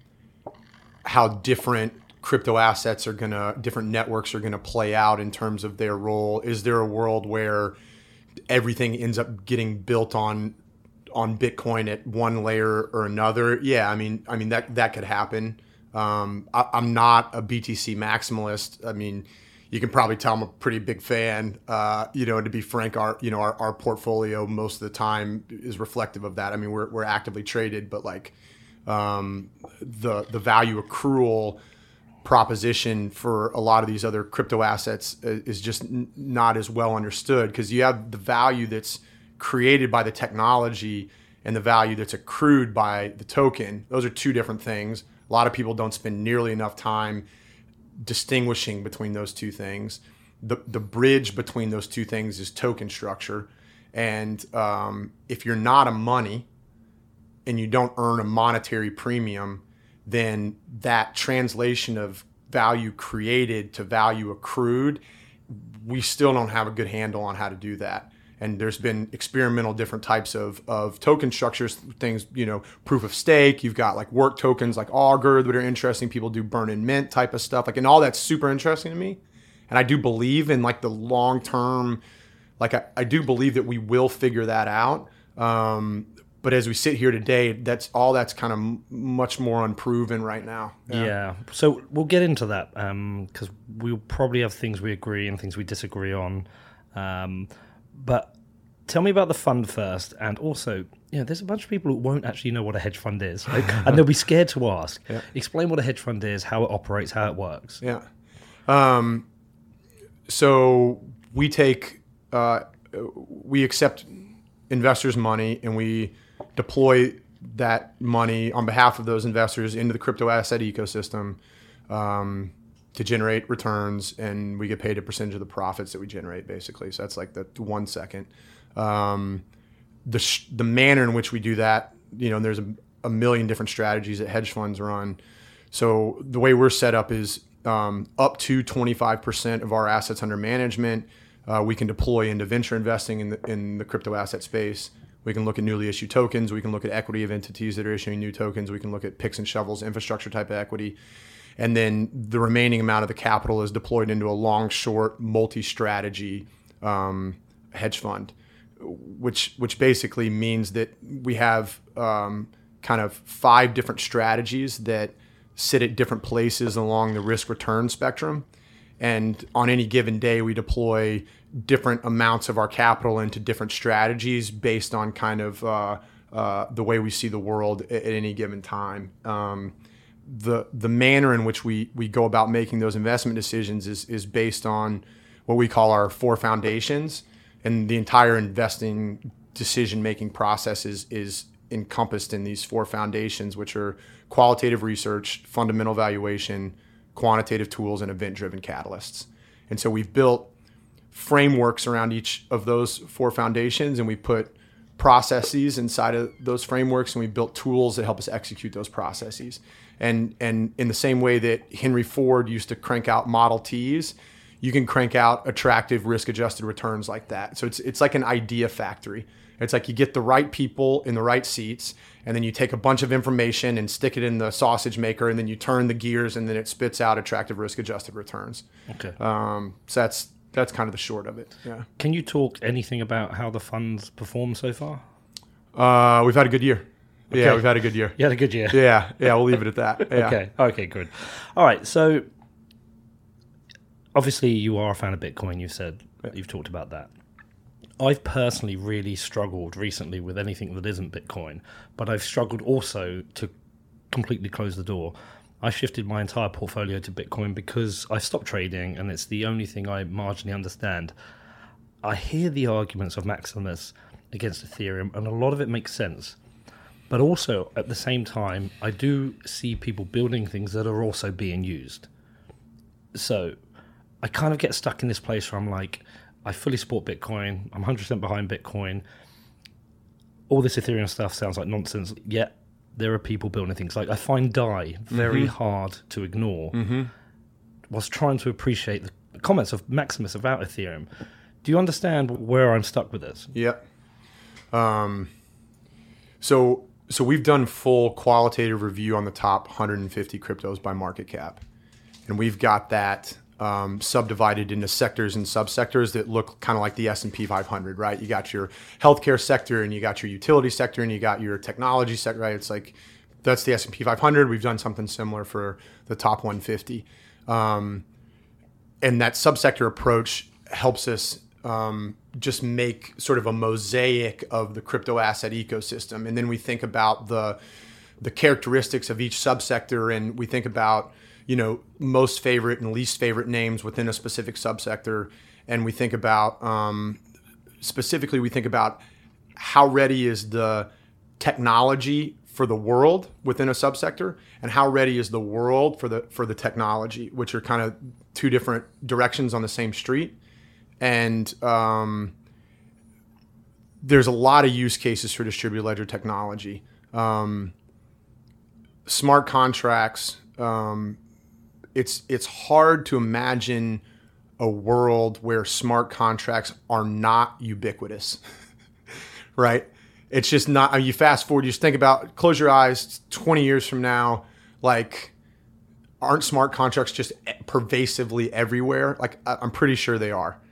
different crypto assets different networks are gonna play out in terms of their role. Is there a world where everything ends up getting built on Bitcoin at one layer or another? Yeah, I mean that could happen. I'm not a BTC maximalist. I mean, you can probably tell I'm a pretty big fan. To be frank, our portfolio most of the time is reflective of that. I mean, we're actively traded, but like the value accrual proposition for a lot of these other crypto assets is just not as well understood, because you have the value that's created by the technology and the value that's accrued by the token. Those are two different things. A lot of people don't spend nearly enough time distinguishing between those two things. The bridge between those two things is token structure. And if you're not a money and you don't earn a monetary premium, then that translation of value created to value accrued, we still don't have a good handle on how to do that. And there's been experimental different types of token structures, things, proof of stake. You've got like work tokens like Augur that are interesting. People do burn and mint type of stuff. And all that's super interesting to me. And I do believe in like the long term, I do believe that we will figure that out. But as we sit here today, that's kind of much more unproven right now. Yeah. So we'll get into that because we'll probably have things we agree and things we disagree on. But tell me about the fund first. And also, there's a bunch of people who won't actually know what a hedge fund is. Right? And they'll be scared to ask. Yeah. Explain what a hedge fund is, how it operates, how it works. Yeah. So we accept investors' money and we deploy that money on behalf of those investors into the crypto asset ecosystem to generate returns, and we get paid a percentage of the profits that we generate, basically. So that's like the 1 second. The manner in which we do that, there's a million different strategies that hedge funds run. So the way we're set up is up to 25% of our assets under management we can deploy into venture investing in the crypto asset space. We can look at newly issued tokens. We can look at equity of entities that are issuing new tokens. We can look at picks and shovels, infrastructure type of equity. And then the remaining amount of the capital is deployed into a long, short, multi-strategy hedge fund, which basically means that we have kind of 5 different strategies that sit at different places along the risk-return spectrum. And on any given day, we deploy different amounts of our capital into different strategies based on kind of the way we see the world at any given time. The manner in which we go about making those investment decisions is based on what we call our 4 foundations, and the entire investing decision-making process is encompassed in these 4 foundations, which are qualitative research, fundamental valuation, quantitative tools, and event-driven catalysts. And so we've built frameworks around each of those 4 foundations, and we put processes inside of those frameworks, and we built tools that help us execute those processes. And in the same way that Henry Ford used to crank out Model Ts, you can crank out attractive risk-adjusted returns like that. So it's like an idea factory. It's like you get the right people in the right seats, and then you take a bunch of information and stick it in the sausage maker, and then you turn the gears, and then it spits out attractive risk-adjusted returns. Okay. So that's kind of the short of it. Yeah. Can you talk anything about how the fund's performed so far? We've had a good year. Okay. Yeah, we've had a good year. You had a good year? Yeah, we'll leave it at that. Yeah. Okay, good. All right, so obviously you are a fan of Bitcoin, you've said. You've talked about that. I've personally really struggled recently with anything that isn't Bitcoin, but I've struggled also to completely close the door. I shifted my entire portfolio to Bitcoin because I stopped trading and it's the only thing I marginally understand. I hear the arguments of Maximus against Ethereum, and a lot of it makes sense. But also, at the same time, I do see people building things that are also being used. So I kind of get stuck in this place where I'm like, I fully support Bitcoin. I'm 100% behind Bitcoin. All this Ethereum stuff sounds like nonsense, yet there are people building things. Like I find DAI very hard to ignore whilst trying to appreciate the comments of Maximus about Ethereum. Do you understand where I'm stuck with this? Yep. So we've done full qualitative review on the top 150 cryptos by market cap. And we've got that subdivided into sectors and subsectors that look kind of like the S&P 500, right? You got your healthcare sector, and you got your utility sector, and you got your technology sector, right? It's like, that's the S&P 500. We've done something similar for the top 150. And that subsector approach helps us just make sort of a mosaic of the crypto asset ecosystem. And then we think about the characteristics of each subsector, and we think about most favorite and least favorite names within a specific subsector. And we think about, specifically, we think about how ready is the technology for the world within a subsector, and how ready is the world for the technology, which are kind of 2 different directions on the same street. And there's a lot of use cases for distributed ledger technology. Smart contracts, it's hard to imagine a world where smart contracts are not ubiquitous, right? It's just not. I mean, you fast forward, you just think about, close your eyes, 20 years from now, like, aren't smart contracts just pervasively everywhere? Like, I'm pretty sure they are.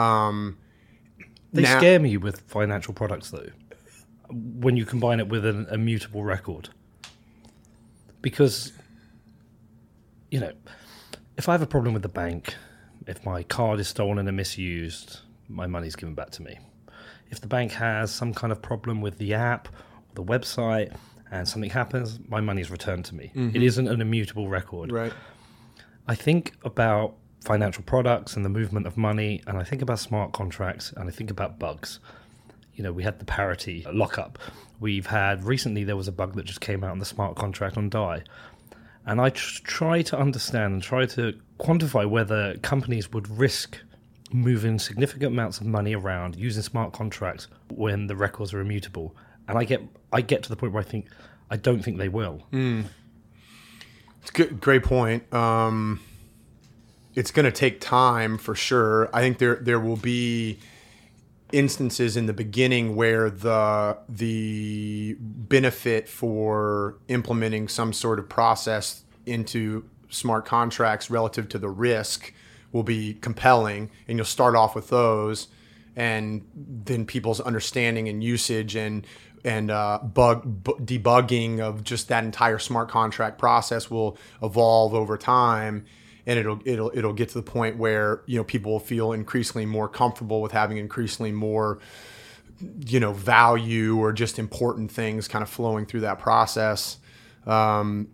They scare me with financial products, though, when you combine it with an immutable record. Because, you know, if I have a problem with the bank, if my card is stolen and misused, my money's given back to me. If the bank has some kind of problem with the app or the website and something happens, my money's returned to me. It isn't an immutable record. Right. I think about financial products and the movement of money, and I think about smart contracts, and I think about bugs. You know, we had the parity lockup. We've had, recently there was a bug that just came out on the smart contract on DAI. And I try to understand and try to quantify whether companies would risk moving significant amounts of money around using smart contracts when the records are immutable. And I get to the point where I don't think they will. It's good, great point. It's going to take time for sure. I think there will be instances in the beginning where the benefit for implementing some sort of process into smart contracts relative to the risk will be compelling, and you'll start off with those, and then people's understanding and usage and debugging of just that entire smart contract process will evolve over time, and it'll get to the point where, you know, people will feel increasingly more comfortable with having increasingly more, you know, value or just important things kind of flowing through that process. But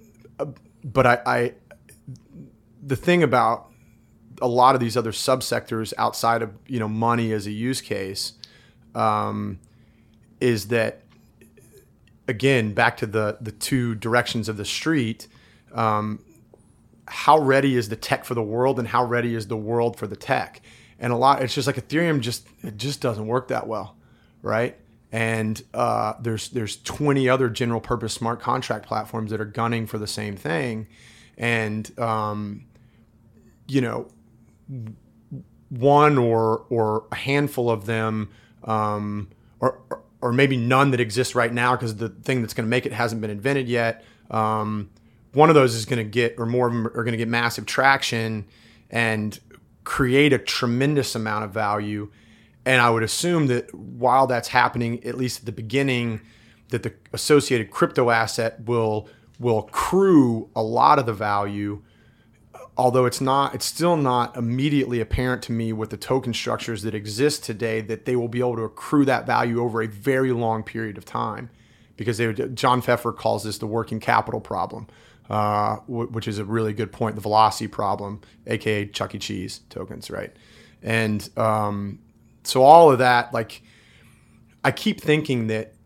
the thing about a lot of these other subsectors outside of, you know, money as a use case, is that, again, back to the two directions of the street, how ready is the tech for the world and how ready is the world for the tech? And it's just like Ethereum it just doesn't work that well, right? And there's 20 other general purpose smart contract platforms that are gunning for the same thing. And, you know, one or a handful of them, or maybe none that exist right now because the thing that's going to make it hasn't been invented yet. One of those is going to get, or more of them are going to get massive traction and create a tremendous amount of value. And I would assume that while that's happening, at least at the beginning, that the associated crypto asset will accrue a lot of the value. Although it's still not immediately apparent to me with the token structures that exist today that they will be able to accrue that value over a very long period of time, because John Pfeffer calls this the working capital problem, which is a really good point. The velocity problem, aka Chuck E. Cheese tokens, right? And so all of that, like, I keep thinking that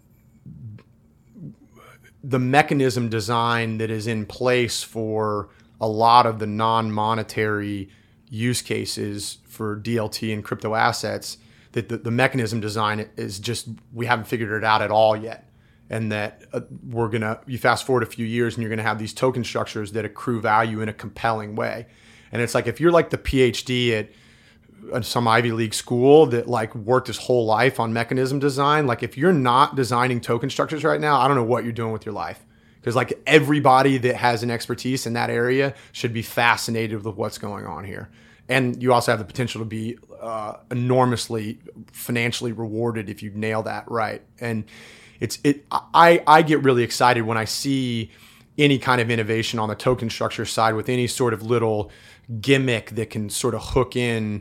the mechanism design that is in place for a lot of the non-monetary use cases for DLT and crypto assets, that the mechanism design is just, we haven't figured it out at all yet. And that you fast forward a few years and you're going to have these token structures that accrue value in a compelling way. And it's like, if you're like the PhD at some Ivy League school that like worked his whole life on mechanism design, like if you're not designing token structures right now, I don't know what you're doing with your life. Because like everybody that has an expertise in that area should be fascinated with what's going on here. And you also have the potential to be enormously financially rewarded if you nail that right. And I get really excited when I see any kind of innovation on the token structure side with any sort of little gimmick that can sort of hook in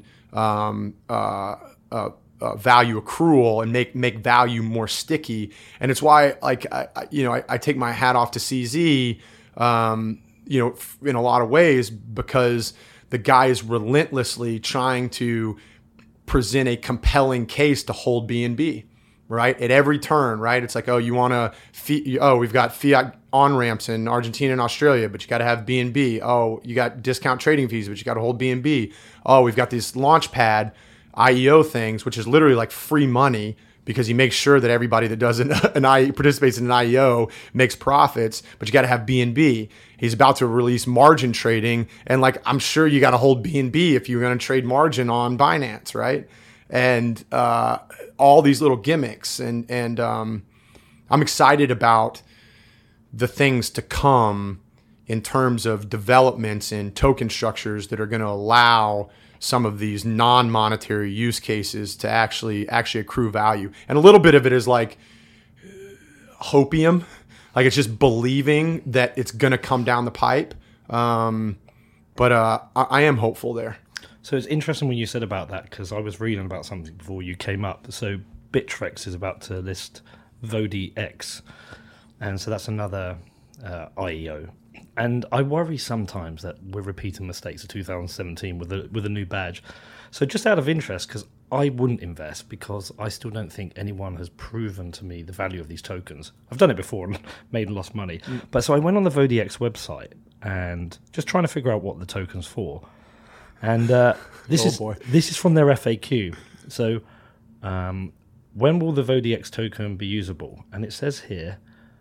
value accrual and make value more sticky. And it's why, like, I take my hat off to CZ, in a lot of ways, because the guy is relentlessly trying to present a compelling case to hold BNB, right? At every turn, right? It's like, we've got fiat on-ramps in Argentina and Australia, but you got to have BNB. Oh, you got discount trading fees, but you got to hold BNB. Oh, we've got this Launchpad IEO things, which is literally like free money, because he makes sure that everybody that does participates in an IEO makes profits, but you got to have BNB. He's about to release margin trading, and like I'm sure you got to hold BNB if you're going to trade margin on Binance, right? And all these little gimmicks, and I'm excited about the things to come in terms of developments in token structures that are going to allow some of these non-monetary use cases to actually accrue value. And a little bit of it is like hopium, like it's just believing that it's going to come down the pipe. But I am hopeful there. So it's interesting when you said about that, because I was reading about something before you came up. So Bittrex is about to list VODX, and so that's another IEO. And I worry sometimes that we're repeating mistakes of 2017 with a new badge. So just out of interest, because I wouldn't invest because I still don't think anyone has proven to me the value of these tokens. I've done it before and made and lost money. But so I went on the VODX website and just trying to figure out what the token's for. And this is from their FAQ. So when will the VODX token be usable? And it says here,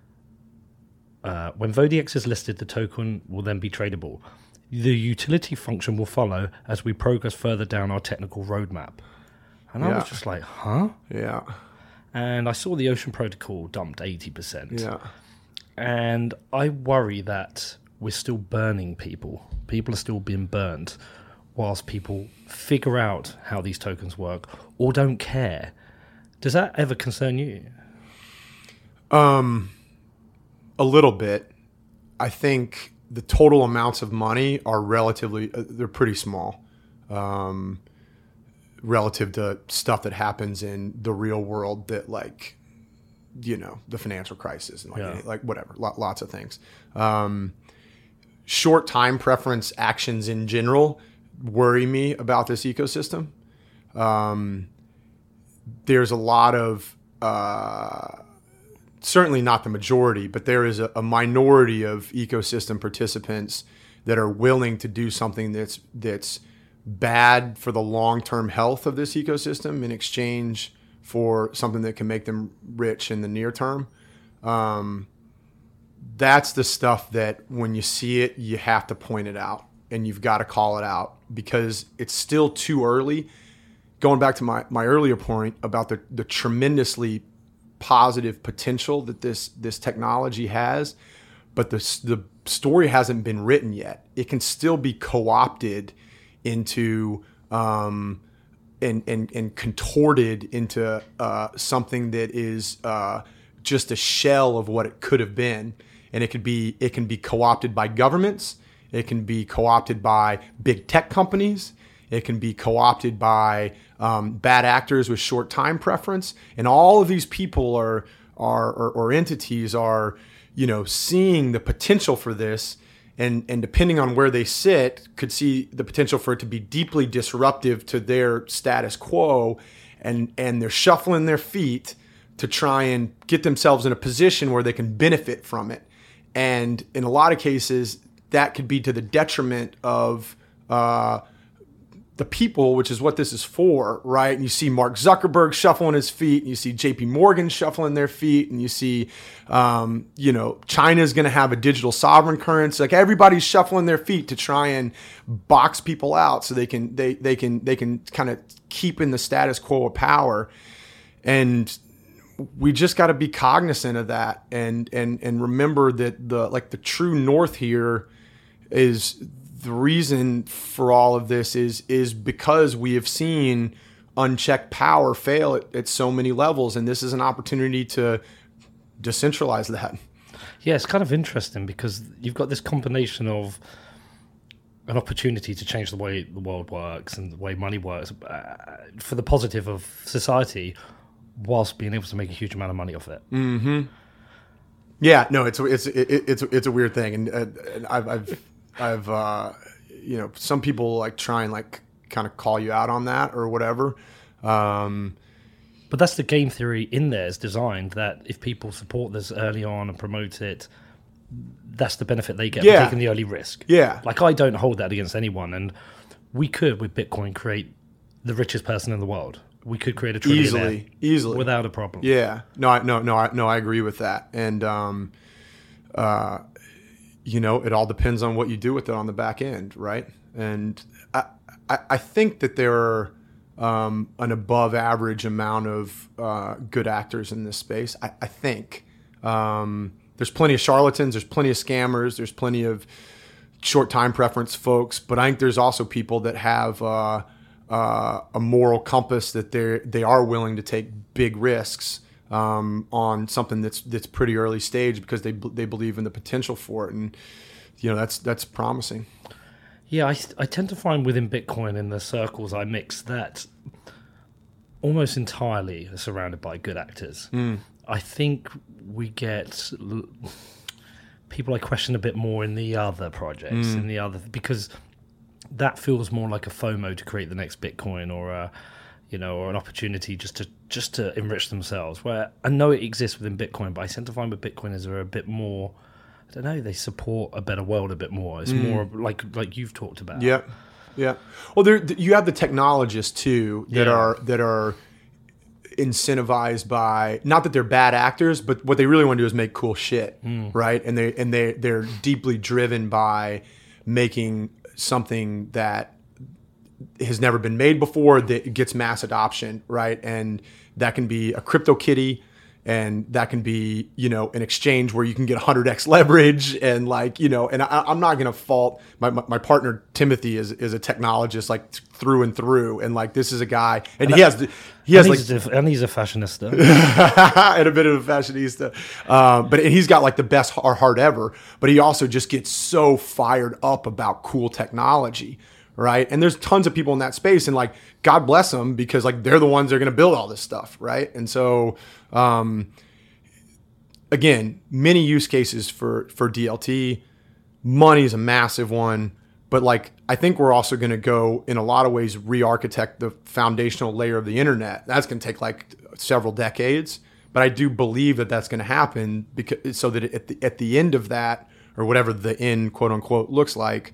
when VODX is listed, the token will then be tradable. The utility function will follow as we progress further down our technical roadmap. And I was just like, huh? Yeah. And I saw the Ocean Protocol dumped 80%. Yeah. And I worry that we're still burning people. People are still being burnt whilst people figure out how these tokens work or don't care. Does that ever concern you? A little bit. I think the total amounts of money are they're pretty small relative to stuff that happens in the real world that like, the financial crisis and like whatever, lots of things. Short time preference actions in general worry me about this ecosystem. There's a lot of, certainly not the majority, but there is a minority of ecosystem participants that are willing to do something that's bad for the long-term health of this ecosystem in exchange for something that can make them rich in the near term. That's the stuff that when you see it, you have to point it out and you've got to call it out because it's still too early. Going back to my earlier point about the tremendously positive potential that this technology has, but the story hasn't been written yet. It can still be co-opted into and contorted into something that is just a shell of what it could have been, and it can be co-opted by governments. It can be co-opted by big tech companies. It can be co-opted by bad actors with short time preference, and all of these people or entities are, seeing the potential for this, and depending on where they sit, could see the potential for it to be deeply disruptive to their status quo, and they're shuffling their feet to try and get themselves in a position where they can benefit from it, and in a lot of cases, that could be to the detriment of the people, which is what this is for, right? And you see Mark Zuckerberg shuffling his feet, and you see JP Morgan shuffling their feet, and you see, China's going to have a digital sovereign currency. Like everybody's shuffling their feet to try and box people out so they can kind of keep in the status quo of power. And we just got to be cognizant of that and remember that the true north here is the reason for all of this is because we have seen unchecked power fail at so many levels, and this is an opportunity to decentralize that. Yeah, it's kind of interesting because you've got this combination of an opportunity to change the way the world works and the way money works for the positive of society, whilst being able to make a huge amount of money off it. Mm-hmm. Yeah, no, it's a weird thing, and I've some people like try and like kind of call you out on that or whatever. But that's the game theory in there is designed that if people support this early on and promote it, that's the benefit they get for taking the early risk. Yeah. Like I don't hold that against anyone, and we could with Bitcoin create the richest person in the world. we could create a trillionaire easily without a problem. Yeah, I agree with that, and it all depends on what you do with it on the back end, right? And I think that there are an above average amount of good actors in this space. I think there's plenty of charlatans, there's plenty of scammers, there's plenty of short time preference folks, but I think there's also people that have a moral compass that they are willing to take big risks on something that's pretty early stage because they believe in the potential for it, and that's promising. Yeah, I tend to find within Bitcoin, in the circles I mix, that almost entirely are surrounded by good actors. I think we get people I question a bit more in the other projects, because that feels more like a FOMO to create the next Bitcoin, or or an opportunity just to enrich themselves. Where I know it exists within Bitcoin, but I tend to find with Bitcoiners are a bit more, I don't know, they support a better world a bit more. It's more like you've talked about. Yeah. Well, you have the technologists too that are incentivized by, not that they're bad actors, but what they really want to do is make cool shit, right? And they're deeply driven by making something that has never been made before that gets mass adoption, right? And that can be a CryptoKitty, and that can be, an exchange where you can get 100x leverage, and and I'm not going to fault my partner Timothy is a technologist through and through, and this is a guy, and he's a fashionista and a bit of a fashionista, but he's got the best heart ever, but he also just gets so fired up about cool technology. Right. And there's tons of people in that space, and God bless them, because they're the ones that are going to build all this stuff. Right. And so, again, many use cases for DLT. Money is a massive one. But I think we're also going to go, in a lot of ways, re-architect the foundational layer of the internet. That's going to take several decades. But I do believe that that's going to happen, because so that at the end of that, or whatever the end, quote unquote, looks like,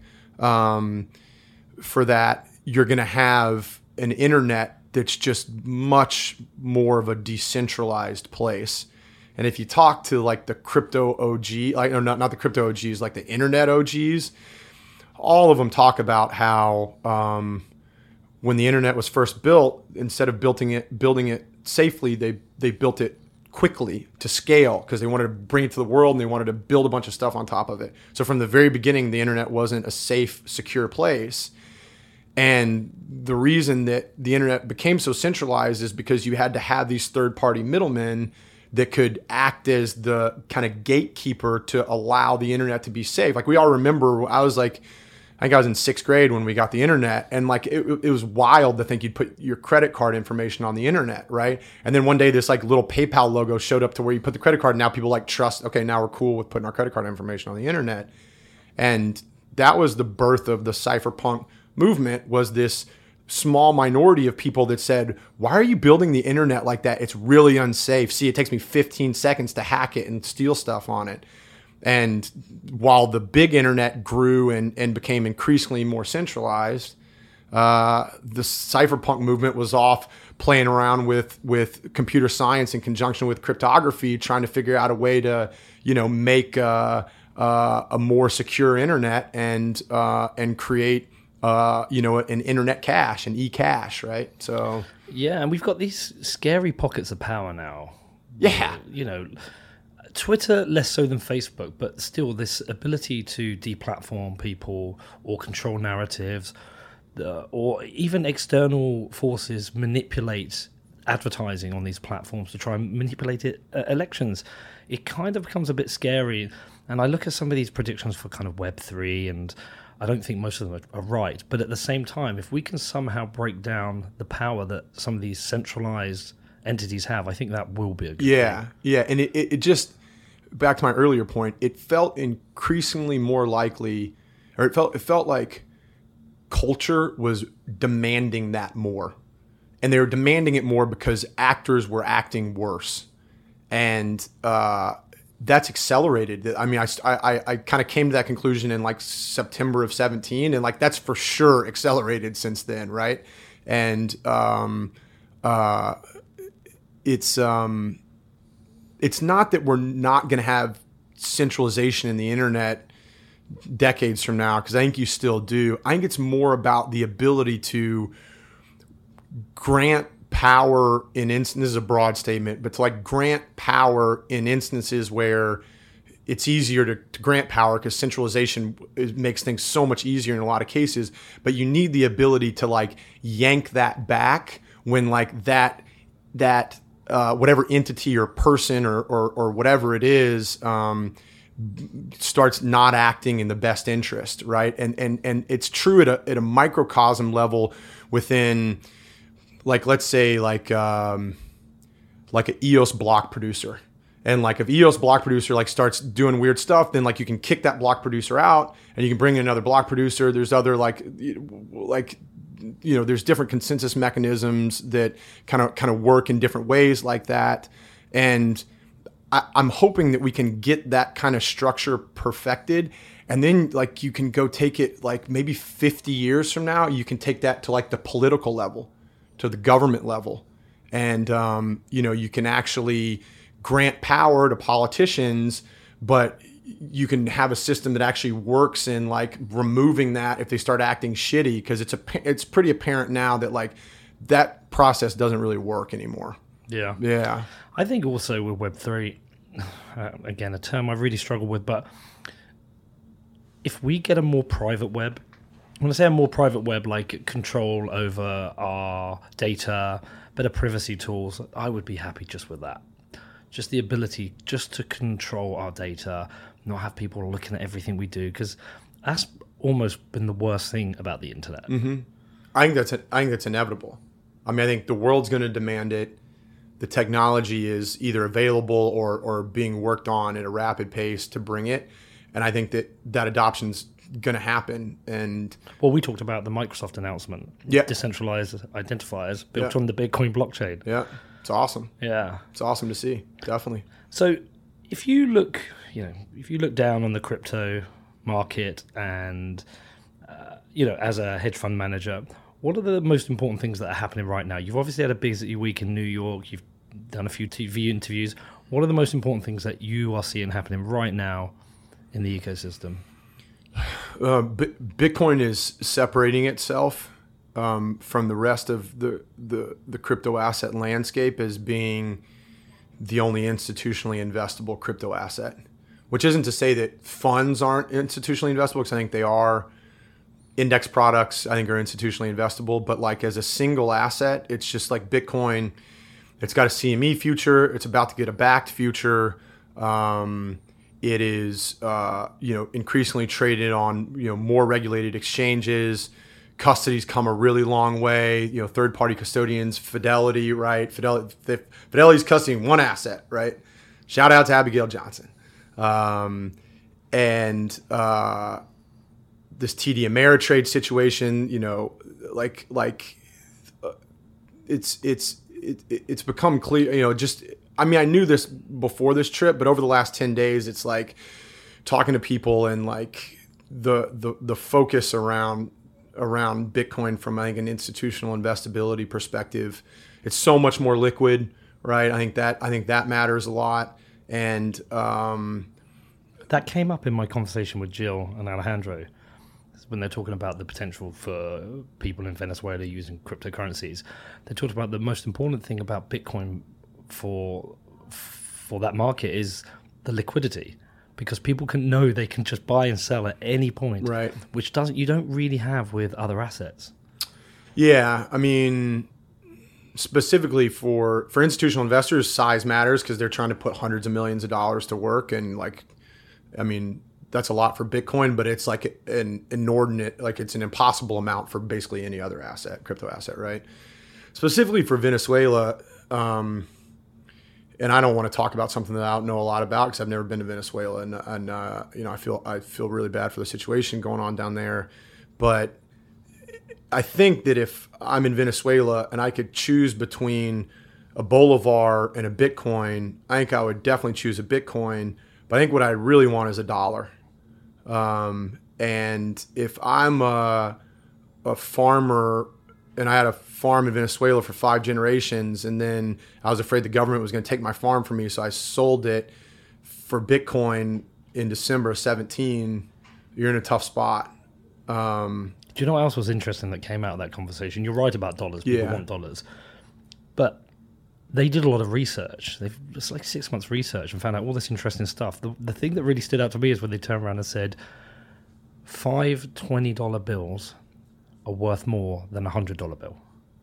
for that, you're going to have an internet that's just much more of a decentralized place. And if you talk to the crypto OG, not the crypto OGs, the internet OGs, all of them talk about how when the internet was first built, instead of building it safely, they built it quickly to scale, because they wanted to bring it to the world and they wanted to build a bunch of stuff on top of it. So from the very beginning, the internet wasn't a safe, secure place. And the reason that the internet became so centralized is because you had to have these third-party middlemen that could act as the kind of gatekeeper to allow the internet to be safe. We all remember, I think I was in 6th grade when we got the internet, and it was wild to think you'd put your credit card information on the internet, right? And then one day this little PayPal logo showed up to where you put the credit card, and now people trust, okay, now we're cool with putting our credit card information on the internet. And that was the birth of the cypherpunk movement, was this small minority of people that said, why are you building the internet like that? It's really unsafe. See, it takes me 15 seconds to hack it and steal stuff on it. And while the big internet grew and became increasingly more centralized, the cypherpunk movement was off playing around with computer science in conjunction with cryptography, trying to figure out a way to, make a more secure internet and create an internet cache, an e-cache, right? So yeah, and we've got these scary pockets of power now. Yeah, Twitter less so than Facebook, but still this ability to deplatform people or control narratives, or even external forces manipulate advertising on these platforms to try and manipulate elections. It kind of becomes a bit scary. And I look at some of these predictions for kind of Web3, and I don't think most of them are right. But at the same time, if we can somehow break down the power that some of these centralized entities have, I think that will be a good thing. Yeah. And it just, back to my earlier point, it felt increasingly more likely, or it felt like culture was demanding that more. And they were demanding it more because actors were acting worse. And that's accelerated. I mean, I kind of came to that conclusion in September of 17, and that's for sure accelerated since then, right? And it's not that we're not going to have centralization in the internet decades from now, because I think you still do. I think it's more about the ability to grant power in instances, this is a broad statement, but to like grant power in instances where it's easier to grant power, because centralization makes things so much easier in a lot of cases, but you need the ability to like yank that back when like that whatever entity or person or whatever it is starts not acting in the best interest, right? And it's true at a microcosm level within, like, let's say like an EOS block producer. And like if EOS block producer like starts doing weird stuff, then like you can kick that block producer out and you can bring in another block producer. There's other there's different consensus mechanisms that kind of work in different ways like that. And I'm hoping that we can get that kind of structure perfected. And then like you can go take it like maybe 50 years from now, you can take that to like the political level, to the government level. And, you can actually grant power to politicians, but you can have a system that actually works in like removing that if they start acting shitty, because it's pretty apparent now that like that process doesn't really work anymore. Yeah. Yeah. I think also with Web3, again, a term I really struggle with, but if we get a more private web, when I say a more private web, like control over our data, better privacy tools, I would be happy just with that. Just the ability just to control our data, not have people looking at everything we do, because that's almost been the worst thing about the internet. Mm-hmm. I think that's inevitable. I mean, I think the world's going to demand it. The technology is either available or being worked on at a rapid pace to bring it, and I think that adoption's going to happen. And well, we talked about the Microsoft announcement, decentralized identifiers built on the Bitcoin blockchain. Yeah. It's awesome. Yeah. It's awesome to see. Definitely. So if you look down on the crypto market and, as a hedge fund manager, what are the most important things that are happening right now? You've obviously had a busy week in New York. You've done a few TV interviews. What are the most important things that you are seeing happening right now in the ecosystem? Bitcoin is separating itself from the rest of the crypto asset landscape as being the only institutionally investable crypto asset, which isn't to say that funds aren't institutionally investable, because I think they are. Index products, I think, are institutionally investable, but like as a single asset, it's just like Bitcoin. It's got a CME future. It's about to get a backed future. It is, increasingly traded on, more regulated exchanges. Custody's come a really long way. Third-party custodians, Fidelity, right? Fidelity's custodying one asset, right? Shout out to Abigail Johnson. This TD Ameritrade situation, it's become clear. I knew this before this trip, but over the last 10 days, it's like talking to people and like the focus around Bitcoin from, I think, an institutional investability perspective. It's so much more liquid, right? I think that matters a lot. And that came up in my conversation with Jill and Alejandro when they're talking about the potential for people in Venezuela using cryptocurrencies. They talked about the most important thing about Bitcoin for that market is the liquidity, because people can know they can just buy and sell at any point, right? Which you don't really have with other assets. Yeah, I mean, specifically for institutional investors, size matters, because they're trying to put hundreds of millions of dollars to work, and that's a lot for Bitcoin, but it's like an inordinate, like it's an impossible amount for basically any other crypto asset, right? Specifically for Venezuela, and I don't want to talk about something that I don't know a lot about, because I've never been to Venezuela, and I feel really bad for the situation going on down there. But I think that if I'm in Venezuela and I could choose between a Bolivar and a Bitcoin, I think I would definitely choose a Bitcoin. But I think what I really want is a dollar. And if I'm a farmer and I had a farm in Venezuela for 5 generations, and then I was afraid the government was going to take my farm from me, so I sold it for Bitcoin in December of 17. You're in a tough spot. Do you know what else was interesting that came out of that conversation? You're right about dollars. People want dollars. But they did a lot of research. It's like 6 months research and found out all this interesting stuff. The thing that really stood out to me is when they turned around and said 5 $20 bills are worth more than a $100 bill.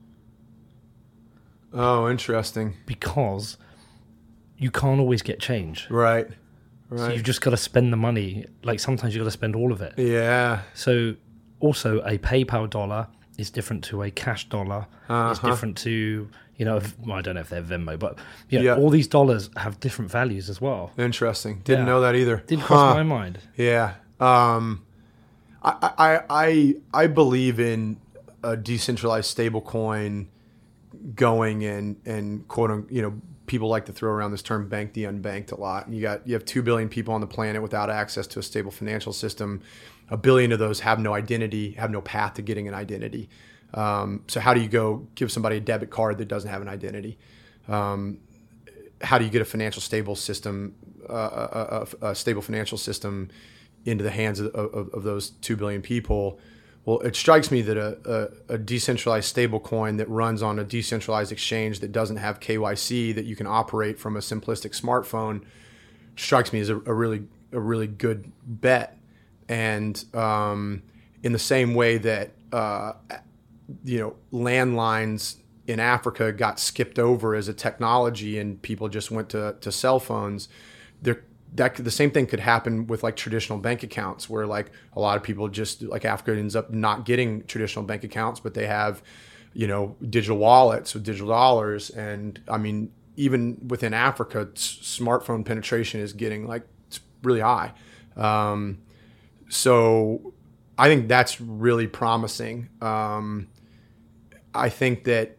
Oh, interesting. Because you can't always get change. Right. So you've just got to spend the money. Like sometimes you've got to spend all of it. Yeah. So also a PayPal dollar is different to a cash dollar. It's different to, I don't know if they're Venmo, but all these dollars have different values as well. Interesting. Didn't know that either. Didn't cross my mind. Yeah. I believe in a decentralized stablecoin going and quote unquote, people like to throw around this term bank the unbanked a lot. And you have 2 billion people on the planet without access to a stable financial system. 1 billion of those have no identity, have no path to getting an identity. So how do you go give somebody a debit card that doesn't have an identity? How do you get a financial stable system, a stable financial system into the hands of those 2 billion people? Well, it strikes me that a decentralized stable coin that runs on a decentralized exchange that doesn't have KYC, that you can operate from a simplistic smartphone, strikes me as a really good bet. And in the same way that landlines in Africa got skipped over as a technology and people just went to cell phones, the same thing could happen with like traditional bank accounts, where like a lot of people just like Africa ends up not getting traditional bank accounts, but they have, digital wallets with digital dollars. And I mean, even within Africa, smartphone penetration is getting it's really high. So I think that's really promising. I think that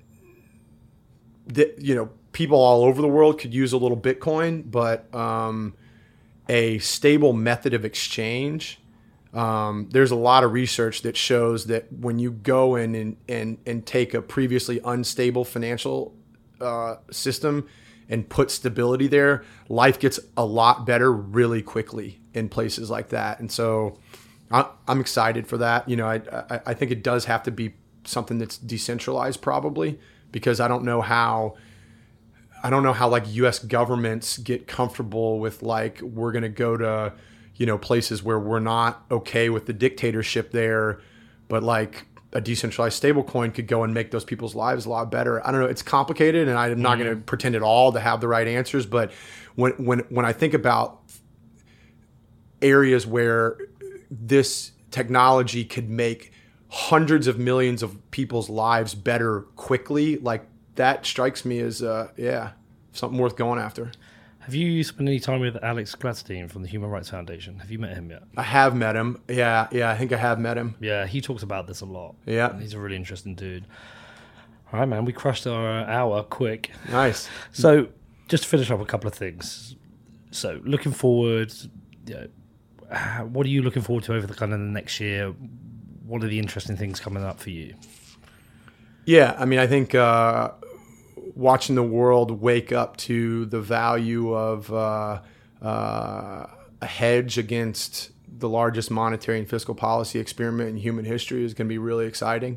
people all over the world could use a little Bitcoin, but a stable method of exchange. There's a lot of research that shows that when you go in and take a previously unstable financial system and put stability there, life gets a lot better really quickly in places like that. And so I'm excited for that. I think it does have to be something that's decentralized probably, because I don't know how like U.S. governments get comfortable with we're going to go to, places where we're not okay with the dictatorship there, but a decentralized stablecoin could go and make those people's lives a lot better. I don't know. It's complicated, and I'm not going to pretend at all to have the right answers. But when I think about areas where this technology could make hundreds of millions of people's lives better quickly, that strikes me as something worth going after. Have you spent any time with Alex Gladstein from the Human Rights Foundation? Have you met him yet? I have met him. Yeah, I think I have met him. Yeah, he talks about this a lot. Yeah. He's a really interesting dude. All right, man, we crushed our hour quick. Nice. So just to finish up a couple of things. So looking forward, what are you looking forward to over the next year? What are the interesting things coming up for you? Yeah, I mean, I think watching the world wake up to the value of a hedge against the largest monetary and fiscal policy experiment in human history is going to be really exciting.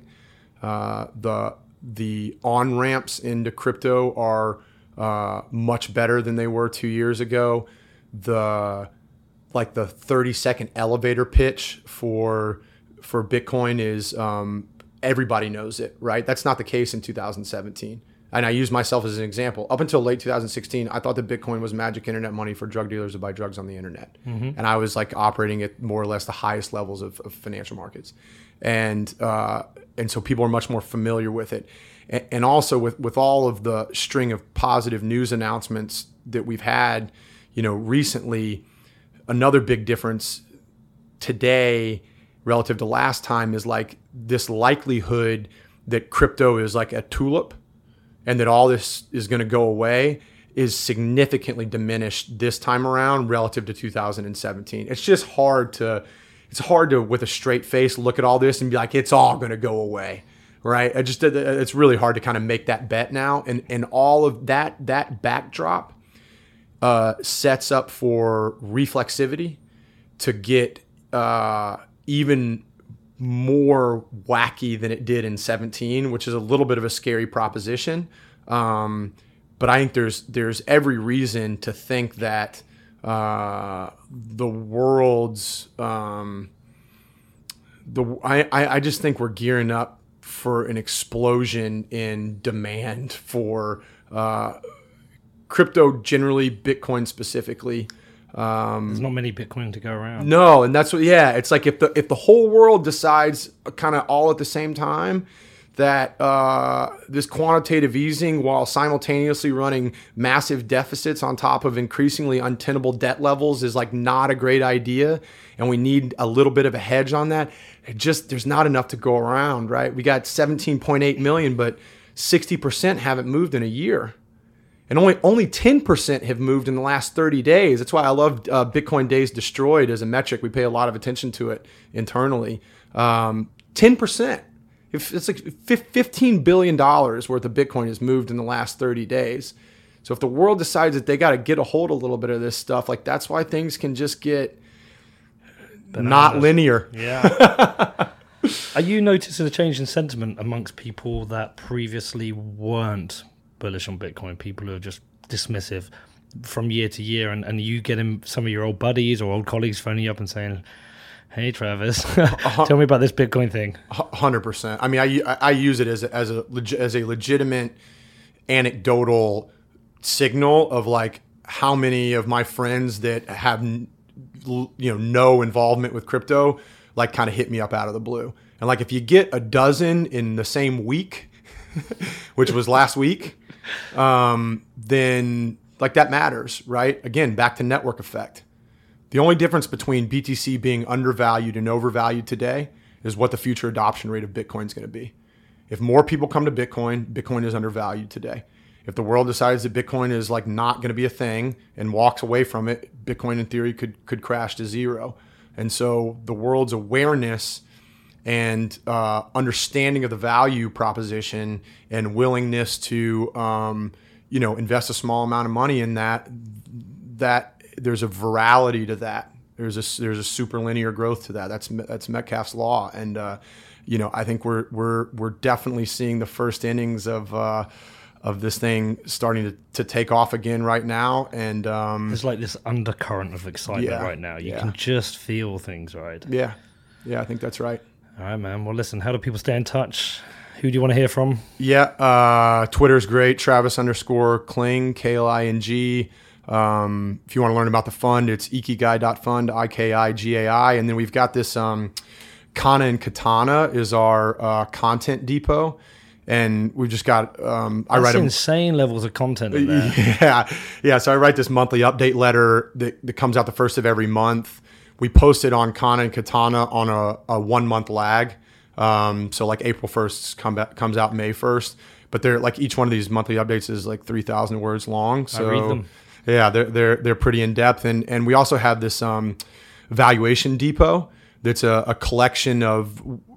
The on-ramps into crypto are much better than they were 2 years ago. The 30-second elevator pitch for Bitcoin is everybody knows it, right? That's not the case in 2017. And I use myself as an example. Up until late 2016, I thought that Bitcoin was magic internet money for drug dealers to buy drugs on the internet. Mm-hmm. And I was operating at more or less the highest levels of financial markets. And so people are much more familiar with it. And also with all of the string of positive news announcements that we've had, recently, another big difference today relative to last time is this likelihood that crypto is like a tulip and that all this is going to go away is significantly diminished this time around relative to 2017. It's just hard to with a straight face look at all this and be like, it's all going to go away. right? It's really hard to kind of make that bet now. And all of that backdrop sets up for reflexivity to get even more wacky than it did in 17, which is a little bit of a scary proposition. But I think there's every reason to think that the world's I just think we're gearing up for an explosion in demand for crypto generally, Bitcoin specifically. There's not many Bitcoin to go around. No, and that's what. Yeah, it's like if the whole world decides kind of all at the same time that this quantitative easing, while simultaneously running massive deficits on top of increasingly untenable debt levels, is like not a great idea, and we need a little bit of a hedge on that. There's not enough to go around, right? We got 17.8 million, but 60% haven't moved in a year. And only 10% have moved in the last 30 days. That's why I love Bitcoin Days Destroyed as a metric. We pay a lot of attention to it internally. 10%. It's like $15 billion worth of Bitcoin has moved in the last 30 days. So if the world decides that they got to get a hold of a little bit of this stuff, like that's why things can just get not linear. Yeah. Are you noticing a change in sentiment amongst people that previously weren't bullish on Bitcoin, people who are just dismissive from year to year, and you getting some of your old buddies or old colleagues phoning you up and saying, "Hey, Travis, tell me about this Bitcoin thing." 100%. I mean, I use it as a legitimate anecdotal signal of like how many of my friends that have no involvement with crypto like kind of hit me up out of the blue. And like if you get a dozen in the same week, which was last week, then like that matters, right? Again, back to network effect. The only difference between BTC being undervalued and overvalued today is what the future adoption rate of Bitcoin is going to be. If more people come to Bitcoin, Bitcoin is undervalued today. If the world decides that Bitcoin is like not going to be a thing and walks away from it, Bitcoin in theory could crash to zero. And so the world's awareness and understanding of the value proposition and willingness to invest a small amount of money in that there's a virality to that. There's a super linear growth to that. That's Metcalfe's law, and I think we're definitely seeing the first innings of this thing starting to take off again right now. And there's like this undercurrent of excitement right now. You can just feel things, right? Yeah, I think that's right. All right, man. Well, listen, how do people stay in touch? Who do you want to hear from? Yeah, Twitter's great. Travis_Kling, Kling. If you want to learn about the fund, it's ikigai.fund, IKIGAI. And then we've got this Kana and Katana is our content depot. And we've just got I write insane levels of content in there. Yeah. So I write this monthly update letter that comes out the first of every month. We post it on Kana and Katana on a 1 month lag. So like April 1st comes out May 1st. But they're like each one of these monthly updates is like 3,000 words long. So I read them. Yeah, they're pretty in depth. And we also have this valuation depot that's a collection of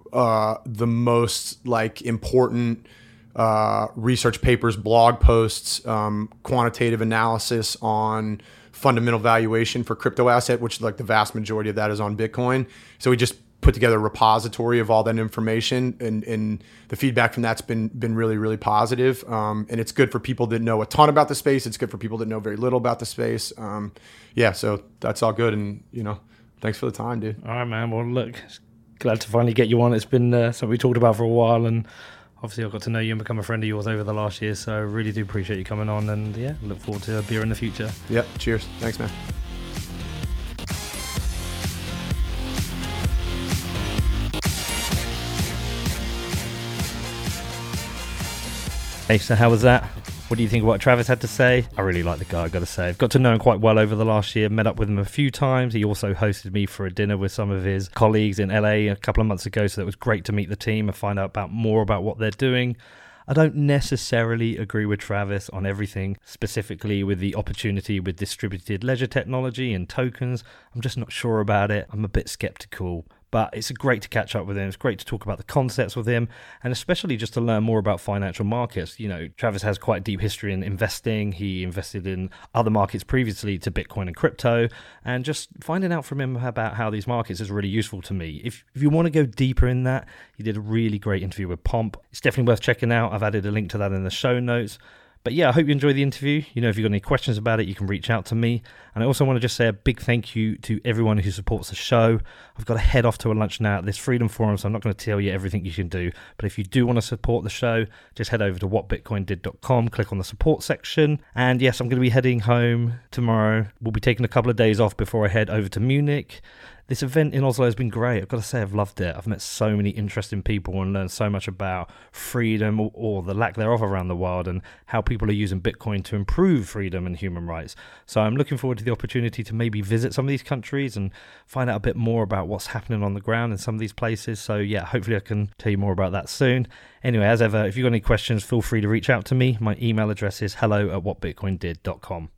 the most like important research papers, blog posts, quantitative analysis on fundamental valuation for crypto asset, which like the vast majority of that is on Bitcoin. So we just put together a repository of all that information, and the feedback from that's been really, really positive. And it's good for people that know a ton about the space. It's good for people that know very little about the space. So that's all good. And thanks for the time, dude. All right, man. Well, look, glad to finally get you on. It's been something we talked about for a while, and obviously I've got to know you and become a friend of yours over the last year, so I really do appreciate you coming on, and look forward to a beer in the future. Yep, cheers. Thanks, man. Hey, so how was that? What do you think of what Travis had to say? I really like the guy, I've got to say. I've got to know him quite well over the last year, met up with him a few times. He also hosted me for a dinner with some of his colleagues in LA a couple of months ago, so it was great to meet the team and find out more about what they're doing. I don't necessarily agree with Travis on everything, specifically with the opportunity with distributed ledger technology and tokens. I'm just not sure about it. I'm a bit skeptical, But it's great to catch up with him. It's great to talk about the concepts with him, and especially just to learn more about financial markets. You know, Travis has quite a deep history in investing. He invested in other markets previously to Bitcoin and crypto, and just finding out from him about how these markets is really useful to me. If you want to go deeper in that, he did a really great interview with Pomp. It's definitely worth checking out. I've added a link to that in the show notes. But yeah, I hope you enjoy the interview. You know, if you've got any questions about it, you can reach out to me. And I also want to just say a big thank you to everyone who supports the show. I've got to head off to a lunch now at this Freedom Forum, so I'm not going to tell you everything you can do. But if you do want to support the show, just head over to whatbitcoindid.com, click on the support section. And yes, I'm going to be heading home tomorrow. We'll be taking a couple of days off before I head over to Munich. This event in Oslo has been great. I've got to say I've loved it. I've met so many interesting people and learned so much about freedom or the lack thereof around the world and how people are using Bitcoin to improve freedom and human rights. So I'm looking forward to the opportunity to maybe visit some of these countries and find out a bit more about what's happening on the ground in some of these places. So yeah, hopefully I can tell you more about that soon. Anyway, as ever, if you've got any questions, feel free to reach out to me. My email address is hello@whatbitcoindid.com.